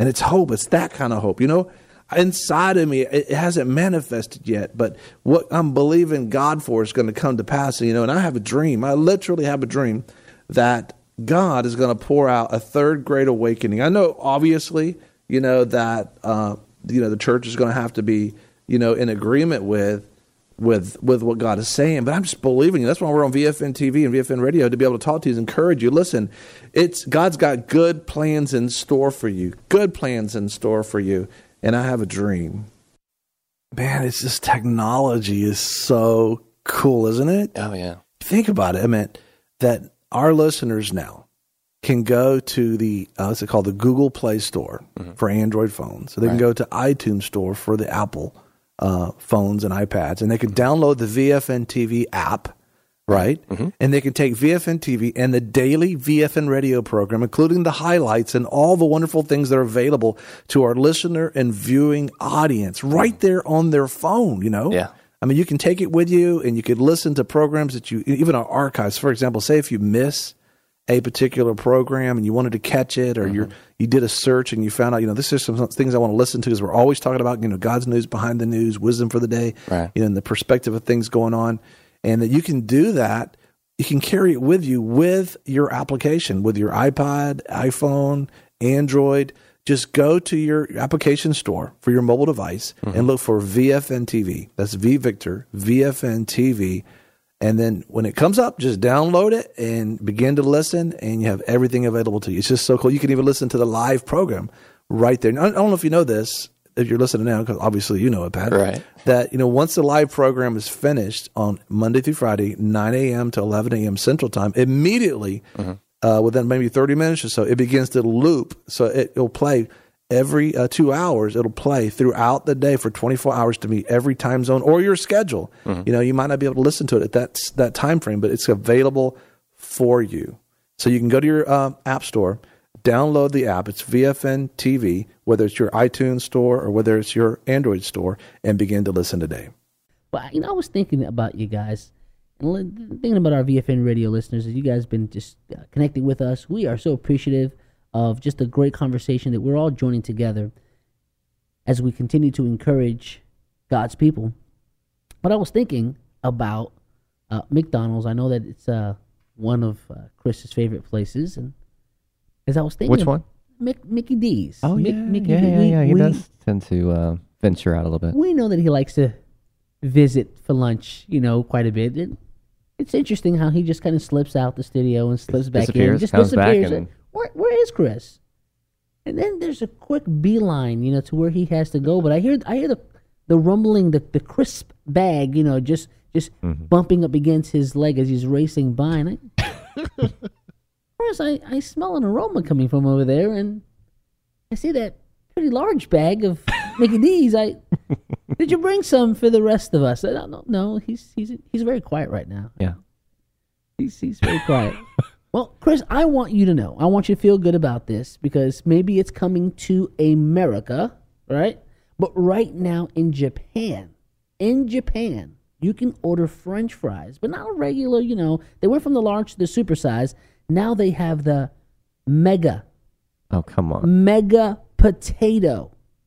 S2: And it's hope. It's that kind of hope. You know, inside of me, it hasn't manifested yet, but what I'm believing God for is going to come to pass. You know, and I have a dream. I literally have a dream that God is going to pour out a third great awakening. I know, obviously, you know, that, uh, you know, the church is going to have to be, you know, in agreement with, with, with what God is saying. But I'm just believing. That's why we're on V F N T V and V F N Radio, to be able to talk to you and encourage you. Listen, it's God's got good plans in store for you, good plans in store for you. And I have a dream. Man, it's just technology is so cool, isn't it?
S3: Oh, yeah.
S2: Think about it. I mean, that our listeners now can go to the, uh, what's it called, the Google Play Store mm-hmm. for Android phones. So they right. can go to iTunes Store for the Apple uh, phones and iPads. And they can download the V F N T V app, right? Mm-hmm. And they can take V F N T V and the daily V F N radio program, including the highlights and all the wonderful things that are available to our listener and viewing audience right there on their phone, you know?
S3: Yeah.
S2: I mean, you can take it with you, and you could listen to programs that you, even our archives. For example, say if you miss a particular program and you wanted to catch it, or mm-hmm. you you did a search and you found out, you know, this is some things I want to listen to, because we're always talking about, you know, God's news behind the news, wisdom for the day,
S3: right.
S2: you know, and the perspective of things going on, and that you can do that. You can carry it with you with your application, with your iPod, iPhone, Android. Just go to your application store for your mobile device mm-hmm. and look for V F N T V. That's V Victor, V F N T V. And then when it comes up, just download it and begin to listen, and you have everything available to you. It's just so cool. You can even listen to the live program right there. Now, I don't know if you know this, if you're listening now, because obviously you know it, Pat.
S3: Right.
S2: That, you know, once the live program is finished on Monday through Friday, nine a.m. to eleven a.m. Central Time, immediately mm-hmm. Uh, within maybe thirty minutes or so, it begins to loop. So it, it'll play every uh, two hours. It'll play throughout the day for twenty-four hours to meet every time zone or your schedule. Mm-hmm. You know, you might not be able to listen to it at that that time frame, but it's available for you. So you can go to your uh, app store, download the app. It's V F N T V, whether it's your iTunes store or whether it's your Android store, and begin to listen today.
S4: Well, you know, I was thinking about you guys. Thinking about our V F N radio listeners, as you guys have been just uh, connecting with us, we are so appreciative of just a great conversation that we're all joining together as we continue to encourage God's people. But I was thinking about uh, McDonald's. I know that it's uh, one of uh, Chris's favorite places, and as I was thinking,
S3: which one?
S4: Mick, Mickey D's.
S3: Oh
S4: Mick,
S3: yeah,
S4: Mickey
S3: yeah,
S4: D.
S3: yeah,
S4: We,
S3: yeah. He
S4: we,
S3: does tend to uh, venture out a little bit.
S4: We know that he likes to visit for lunch, you know, quite a bit. It, it's interesting how he just kind of slips out the studio and slips back in. Just
S3: comes
S4: disappears.
S3: Back and...
S4: Where, where is Chris? And then there's a quick beeline, you know, to where he has to go. But I hear, I hear the the rumbling, the, the crisp bag, you know, just just mm-hmm. bumping up against his leg as he's racing by. And I, Chris, I, I smell an aroma coming from over there, and I see that pretty large bag of Mickey D's. I did you bring some for the rest of us? I don't know. No, he's he's he's very quiet right now.
S3: Yeah,
S4: he's he's very quiet. Well, Chris, I want you to know. I want you to feel good about this, because maybe it's coming to America, right? But right now in Japan, in Japan, you can order French fries, but not a regular. You know, they went from the large to the super size. Now they have the mega.
S3: Oh, come on.
S4: Mega potato.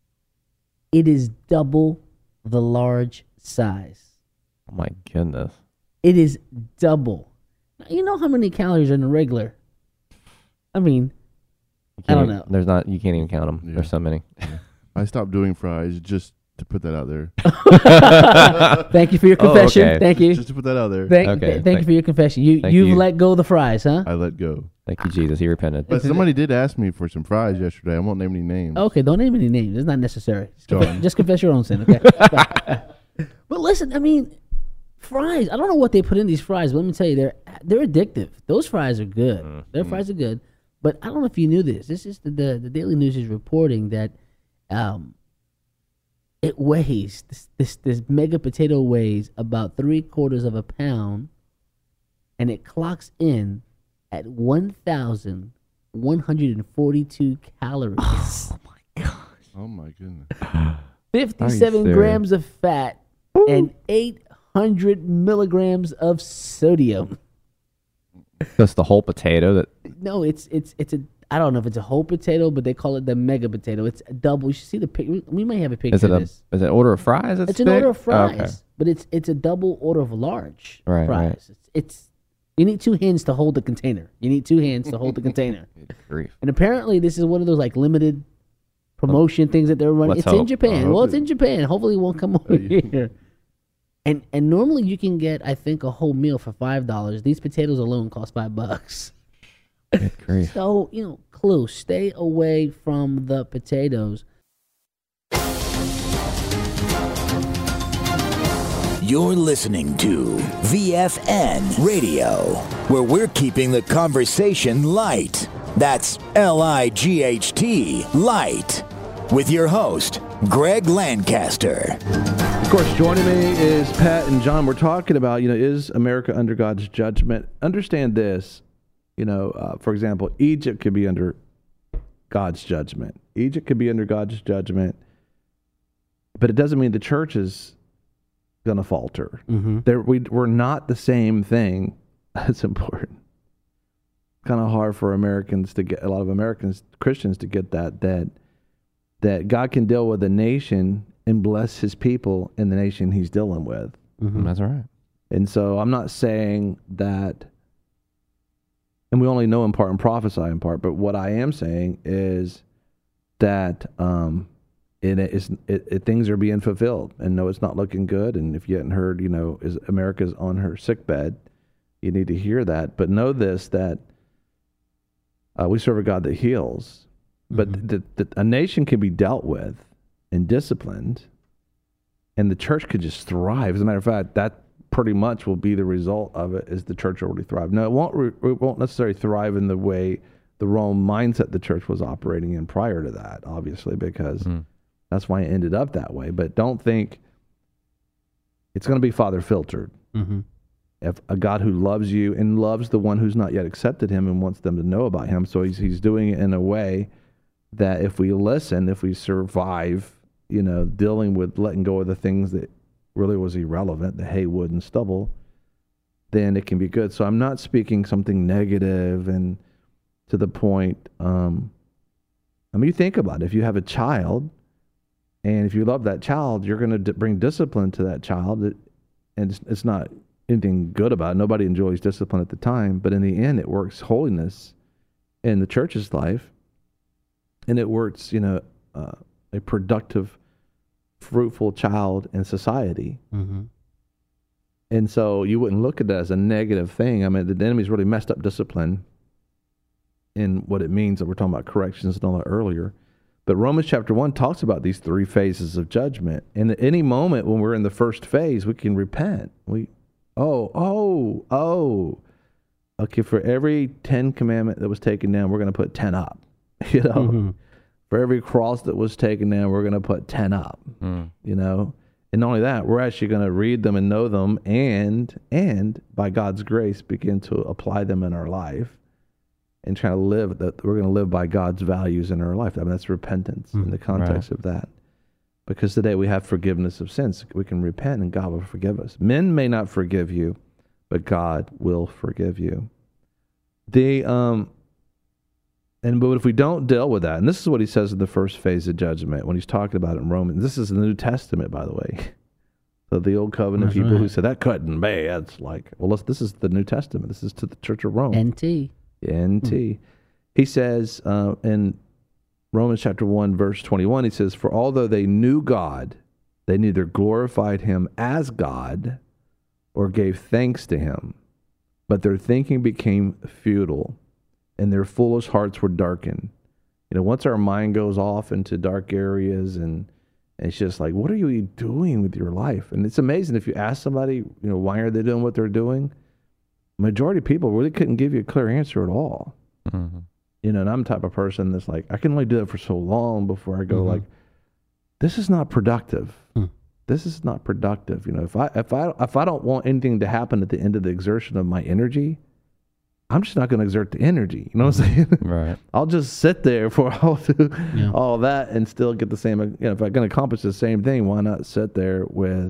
S4: It is double the large size.
S3: Oh, my goodness.
S4: It is double. You know how many calories are in a regular? I mean, I don't know.
S3: There's not, you can't even count them. Yeah. There's so many.
S12: Yeah. I stopped doing fries just to put that out there.
S4: Thank you for your confession.
S3: Oh, okay.
S4: Thank you.
S12: Just to put that out there.
S4: Thank,
S3: okay.
S4: th- thank,
S3: thank
S4: you for your confession. You, you've
S3: you.
S4: let go of the fries, huh?
S12: I let go.
S3: Thank you, Jesus. He repented.
S12: But somebody did ask me for some fries yesterday. I won't name any names.
S4: Okay, don't name any names. It's not necessary. Just, confess, just confess your own sin, okay? But listen, I mean, fries, I don't know what they put in these fries, but let me tell you, they're they're addictive. Those fries are good. Mm-hmm. Their fries are good. But I don't know if you knew this. This is the, the, the Daily News is reporting that um, it weighs, this, this, this mega potato weighs about three quarters of a pound, and it clocks in at one thousand one hundred forty-two calories.
S3: Oh, my gosh.
S12: Oh, my goodness.
S4: fifty-seven grams of fat Ooh. and eight hundred milligrams of sodium.
S3: Just the whole potato? That
S4: No, it's it's it's a I don't know if it's a whole potato, but they call it the mega potato. It's a double. You should see the pic. We may have a picture
S3: Is it
S4: of
S3: a
S4: this.
S3: is it an order of fries? That's
S4: It's an
S3: big?
S4: order of fries,
S3: Oh, okay.
S4: but it's it's a double order of large
S3: Right,
S4: fries.
S3: right.
S4: It's, it's you need two hands to hold the container. You need two hands to hold the container.
S3: Good grief.
S4: And apparently, this is one of those like limited promotion things that they're running.
S3: Let's
S4: It's in
S3: hope.
S4: Japan.
S12: I
S4: Well,
S12: hope
S4: it's
S12: it-
S4: in Japan. Hopefully, it won't come over here. And and normally you can get, I think, a whole meal for five dollars. These potatoes alone cost five bucks.
S3: Good grief.
S4: So, you know, clue, stay away from the potatoes.
S5: You're listening to V F N Radio, where we're keeping the conversation light. That's L I G H T, light. With your host, Greg Lancaster.
S2: Of course, joining me is Pat and John. We're talking about, you know, is America under God's judgment? Understand this, you know, uh, for example, Egypt could be under God's judgment. Egypt could be under God's judgment, but it doesn't mean the church is going to falter.
S4: Mm-hmm.
S2: There, we, we're not the same thing. That's important. Kind of hard for Americans to get, a lot of Americans, Christians to get that, that, that God can deal with a nation and bless his people in the nation he's dealing with.
S4: Mm-hmm.
S3: That's right.
S2: And so I'm not saying that, and we only know in part and prophesy in part, but what I am saying is that um, it is it, it, things are being fulfilled, and no, it's not looking good. And if you hadn't heard, you know, is America's on her sick bed, you need to hear that. But know this, that uh, we serve a God that heals, but
S4: Mm-hmm.
S2: the, the, a nation can be dealt with and disciplined, and the church could just thrive. As a matter of fact, that pretty much will be the result of it, is the church will really thrive. Now, it won't, re, it won't necessarily thrive in the way the Rome mindset the church was operating in prior to that, obviously, because
S3: Mm.
S2: that's why it ended up that way. But don't think it's going to be Father filtered.
S4: Mm-hmm.
S2: If a God who loves you and loves the one who's not yet accepted him and wants them to know about him, so he's, he's doing it in a way that if we listen, if we survive, you know, dealing with letting go of the things that really was irrelevant, the hay, wood, and stubble, then it can be good. So I'm not speaking something negative and to the point, um, I mean, you think about it. If you have a child, and if you love that child, you're going to d- bring discipline to that child, it, and it's, it's not anything good about it. Nobody enjoys discipline at the time, but in the end, it works holiness in the church's life, and it works, you know, uh, a productive, fruitful child in society.
S4: Mm-hmm.
S2: And so you wouldn't look at that as a negative thing. I mean, the enemy's really messed up discipline in what it means that we're talking about corrections and all that earlier. But Romans chapter one talks about these three phases of judgment. And at any moment when we're in the first phase, we can repent. We, oh, oh, oh. Okay, for every ten commandment that was taken down, we're going to put ten up. You know?
S4: Mm-hmm.
S2: For every cross that was taken down, we're going to put ten up.
S3: Mm.
S2: You know? And not only that, we're actually going to read them and know them, and and by God's grace begin to apply them in our life and try to live that. We're going to live by God's values in our life. I mean, that's repentance
S4: Mm,
S2: in the context
S3: right.
S2: of that. Because today we have forgiveness of sins. We can repent and God will forgive us. Men may not forgive you, but God will forgive you. The um, and but if we don't deal with that, and this is what he says in the first phase of judgment when he's talking about it in Romans. This is the New Testament, by the way. So the old covenant
S4: That's
S2: people
S4: right.
S2: who said that couldn't be, it's like, well, let's, this is the New Testament. This is to the Church of Rome.
S4: N T.
S2: N T. He says uh, in Romans chapter one, verse twenty-one, he says, for although they knew God, they neither glorified him as God or gave thanks to him, but their thinking became futile and their foolish hearts were darkened. You know, once our mind goes off into dark areas and, and it's just like, what are you doing with your life? And it's amazing if you ask somebody, you know, why are they doing what they're doing? Majority of people really couldn't give you a clear answer at all.
S3: Mm-hmm.
S2: You know, and I'm the type of person that's like, I can only do it for so long before I go
S4: Mhm.
S2: like, this is not productive.
S4: Hmm.
S2: This is not productive. You know, if I if I if I don't want anything to happen at the end of the exertion of my energy, I'm just not going to exert the energy. You know what I'm saying?
S3: Right.
S2: I'll just sit there for all do
S4: Yeah.
S2: all that and still get the same. You know, if I'm going to accomplish the same thing, why not sit there with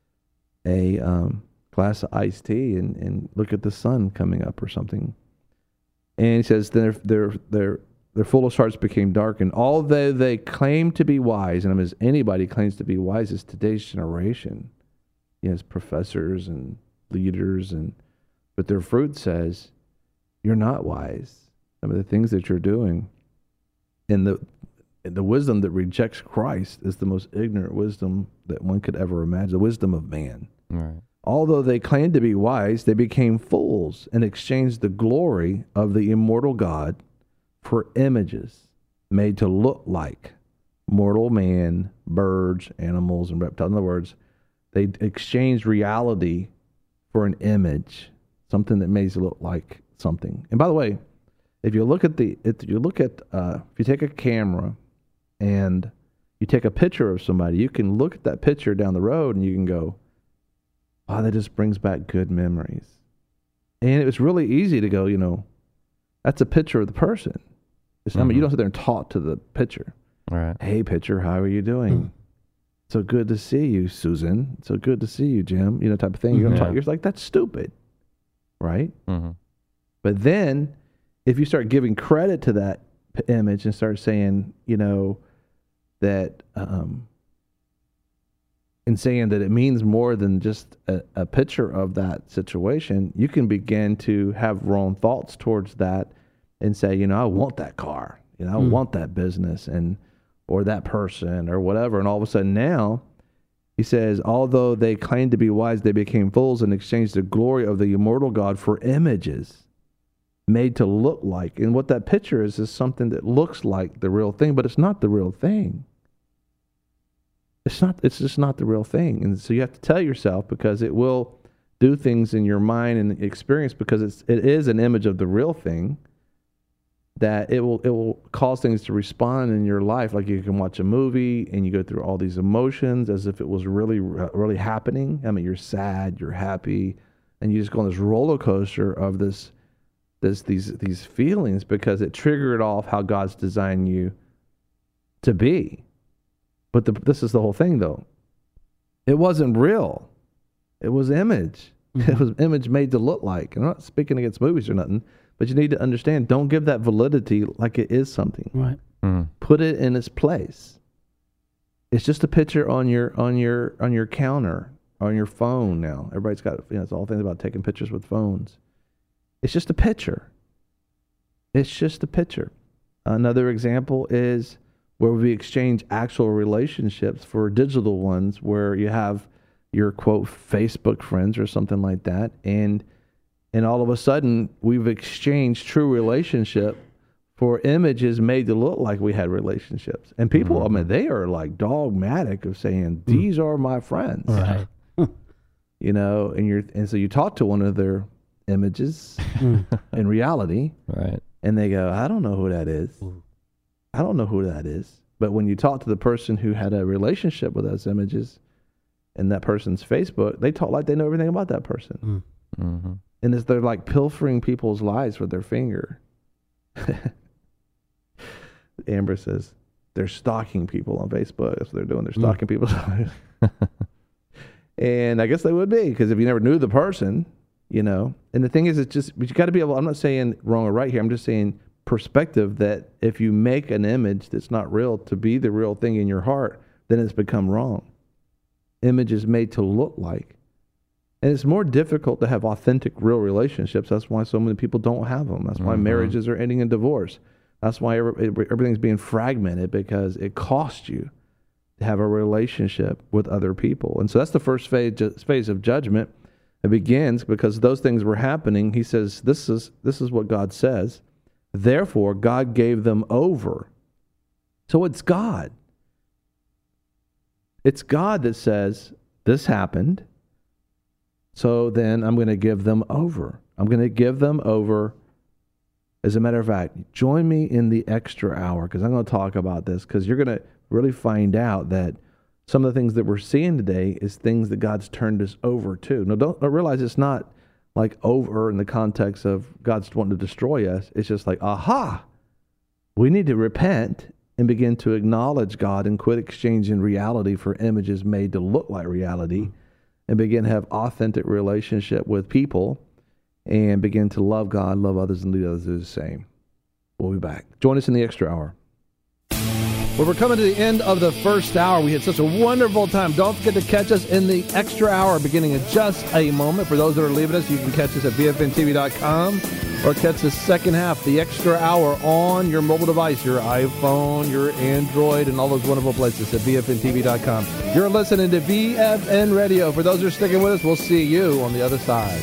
S2: a um, glass of iced tea and, and look at the sun coming up or something? And he says their their their their foolish hearts became darkened. Although they claim to be wise, and I mean, as anybody claims to be wise, is today's generation. Yes, professors and leaders, and but their fruit says you're not wise. Some of the things that you're doing, and the the wisdom that rejects Christ is the most ignorant wisdom that one could ever imagine. The wisdom of man.
S3: Right.
S2: Although they claimed to be wise, they became fools and exchanged the glory of the immortal God for images made to look like mortal man, birds, animals, and reptiles. In other words, they exchanged reality for an image, something that makes it look like something. And by the way, if you look at the, if you look at, uh, if you take a camera and you take a picture of somebody, you can look at that picture down the road and you can go, wow, that just brings back good memories. And it was really easy to go, you know, that's a picture of the person. It's, mm-hmm. I mean, you don't sit there and talk to the picture.
S3: All right.
S2: Hey, picture, how are you doing? Mm-hmm. So good to see you, Susan. So good to see you, Jim. You know, type of thing. You're,
S3: yeah.
S2: talk, you're like, that's stupid, right?
S3: Mm-hmm.
S2: But then, if you start giving credit to that p- image and start saying, you know, that, um, and saying that it means more than just a, a picture of that situation, you can begin to have wrong thoughts towards that and say, you know, I want that car, you know, I mm. want that business and or that person or whatever. And all of a sudden now, he says, although they claimed to be wise, they became fools and exchanged the glory of the immortal God for images made to look like. And what that picture is, is something that looks like the real thing, but it's not the real thing. It's not, it's just not the real thing. And so you have to tell yourself, because it will do things in your mind and experience, because it's, it is an image of the real thing, that it will, it will cause things to respond in your life. Like you can watch a movie and you go through all these emotions as if it was really, really happening. I mean, you're sad, you're happy, and you just go on this roller coaster of this, this, these, these feelings, because it triggered off how God's designed you to be. But the, this is the whole thing, though. It wasn't real. It was image. Mm-hmm. It was image made to look like. I'm not speaking against movies or nothing, but you need to understand, don't give that validity like it is something.
S4: Right.
S3: Mm-hmm.
S2: Put it in its place. It's just a picture on your on your on your counter, on your phone now. Everybody's got, you know, it's all things about taking pictures with phones. It's just a picture. It's just a picture. Another example is where we exchange actual relationships for digital ones, where you have your, quote, Facebook friends or something like that, and and all of a sudden we've exchanged true relationship for images made to look like we had relationships. And people, mm-hmm. I mean, they are like dogmatic of saying, these mm-hmm. are my friends.
S4: Right.
S2: You know, and you're and so you talk to one of their images in reality,
S3: right?
S2: And they go, I don't know who that is. Ooh. I don't know who that is. But when you talk to the person who had a relationship with those images in that person's Facebook, they talk like they know everything about that person.
S3: Mm-hmm.
S2: And it's, they're like pilfering people's lives with their finger. Amber says they're stalking people on Facebook. That's what they're doing. They're stalking mm. people's lives. And I guess they would be, because if you never knew the person, you know. And the thing is, it's just, but you got to be able, I'm not saying wrong or right here. I'm just saying perspective, that if you make an image that's not real to be the real thing in your heart, then it's become wrong. Image is made to look like. And it's more difficult to have authentic, real relationships. That's why so many people don't have them. That's why mm-hmm. marriages are ending in divorce. That's why everything's being fragmented, because it costs you to have a relationship with other people. And so that's the first phase, phase of judgment. It begins because those things were happening. He says, this is this is what God says. Therefore, God gave them over. So it's God. It's God that says, this happened, so then I'm going to give them over. I'm going to give them over. As a matter of fact, join me in the extra hour, because I'm going to talk about this, because you're going to really find out that some of the things that we're seeing today is things that God's turned us over to. Now, don't, don't realize it's not like over in the context of God's wanting to destroy us. It's just like, aha, we need to repent and begin to acknowledge God and quit exchanging reality for images made to look like reality, and begin to have authentic relationship with people, and begin to love God, love others, and lead others to do the same. We'll be back. Join us in the extra hour. Well, we're coming to the end of the first hour. We had such a wonderful time. Don't forget to catch us in the extra hour beginning in just a moment. For those that are leaving us, you can catch us at V F N T V dot com or catch the second half, the extra hour, on your mobile device, your iPhone, your Android, and all those wonderful places at V F N T V dot com. You're listening to V F N Radio. For those who are sticking with us, we'll see you on the other side.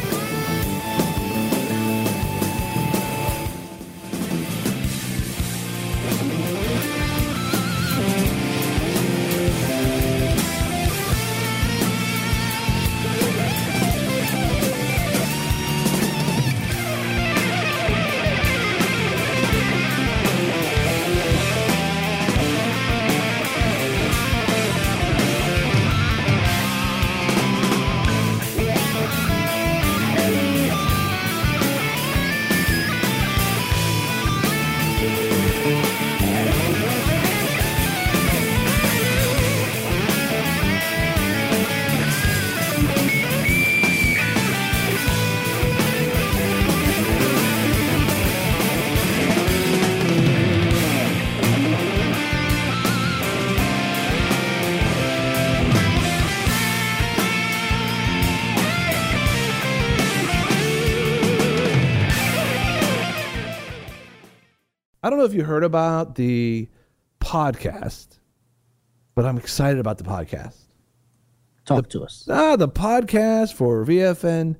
S2: I don't know if you heard about the podcast, but I'm excited about the podcast.
S4: Talk
S2: the,
S4: to us.
S2: Ah, the podcast for V F N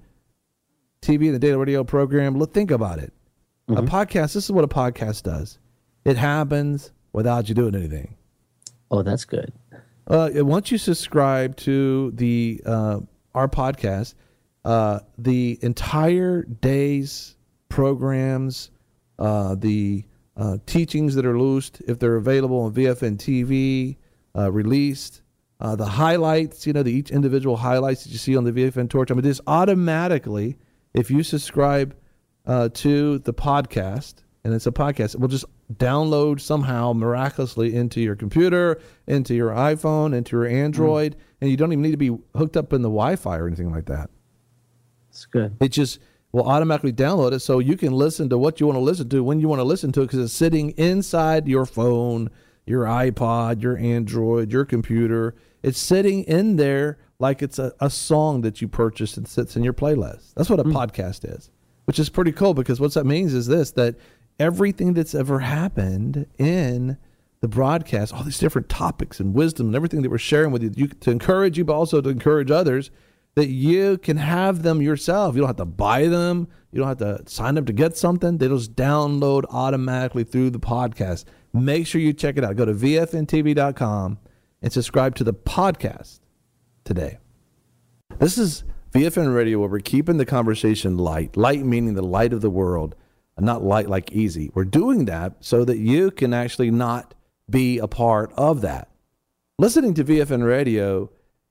S2: T V and the Daily Radio program. Look, think about it. Mm-hmm. A podcast, this is what a podcast does. It happens without you doing anything.
S4: Oh, that's good.
S2: Uh, once you subscribe to the uh, our podcast, uh, the entire day's programs, uh, the uh, teachings that are loosed, if they're available on V F N T V, uh, released, uh, the highlights, you know, the each individual highlights that you see on the V F N Torch. I mean, this automatically, if you subscribe uh, to the podcast, and it's a podcast, it will just download somehow miraculously into your computer, into your iPhone, into your Android, mm. and you don't even need to be hooked up in the Wi-Fi or anything like that.
S4: It's good.
S2: It just will automatically download it so you can listen to what you want to listen to when you want to listen to it, because it's sitting inside your phone, your iPod, your Android, your computer. It's sitting in there like it's a, a song that you purchased and sits in your playlist. That's what a mm. podcast is, which is pretty cool, because what that means is this, that everything that's ever happened in the broadcast, all these different topics and wisdom and everything that we're sharing with you, you to encourage you, but also to encourage others, that you can have them yourself. You don't have to buy them. You don't have to sign up to get something. They just download automatically through the podcast. Make sure you check it out. Go to V F N T V dot com and subscribe to the podcast today. This is V F N Radio, where we're keeping the conversation light. Light meaning the light of the world, and not light like easy. We're doing that so that you can actually not be a part of that. Listening to V F N Radio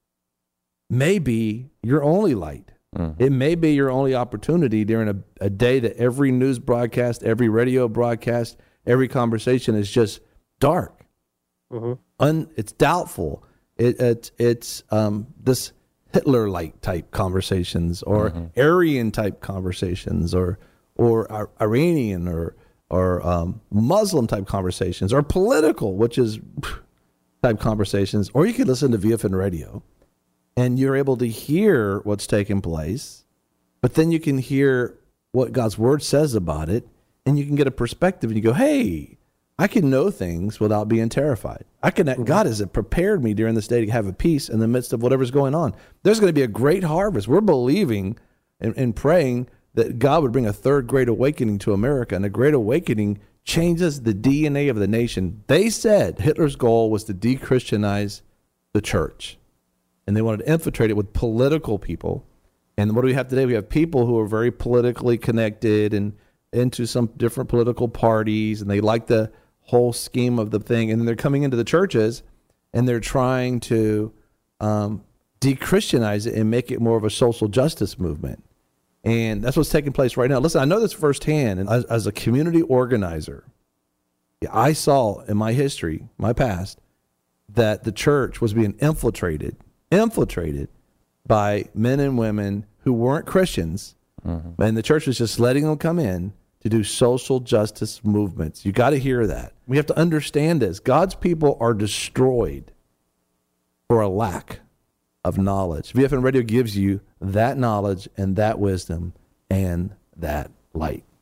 S2: may be your only light. Mm. It may be your only opportunity during a, a day that every news broadcast, every radio broadcast, every conversation is just dark. Mm-hmm. Un, it's doubtful. It, it, it's um, this Hitler-like type conversations, or mm-hmm. Aryan-type conversations, or or Iranian or or um, Muslim-type conversations, or political, which is type conversations. Or you could listen to V F N Radio, and you're able to hear what's taking place, but then you can hear what God's Word says about it, and you can get a perspective, and you go, hey, I can know things without being terrified. I can. Mm-hmm. God has prepared me during this day to have a peace in the midst of whatever's going on. There's going to be a great harvest. We're believing and, and praying that God would bring a third great awakening to America, and a great awakening changes the D N A of the nation. They said Hitler's goal was to de-Christianize the church, and they wanted to infiltrate it with political people. And what do we have today? We have people who are very politically connected and into some different political parties, and they like the whole scheme of the thing. And then they're coming into the churches, and they're trying to um, de-Christianize it and make it more of a social justice movement. And that's what's taking place right now. Listen, I know this firsthand. And as, as a community organizer, I saw in my history, my past, that the church was being infiltrated, infiltrated by men and women who weren't Christians. Mm-hmm. And the church was just letting them come in to do social justice movements. You got to hear that. We have to understand this. God's people are destroyed for a lack of knowledge. V F N Radio gives you that knowledge and that wisdom and that light.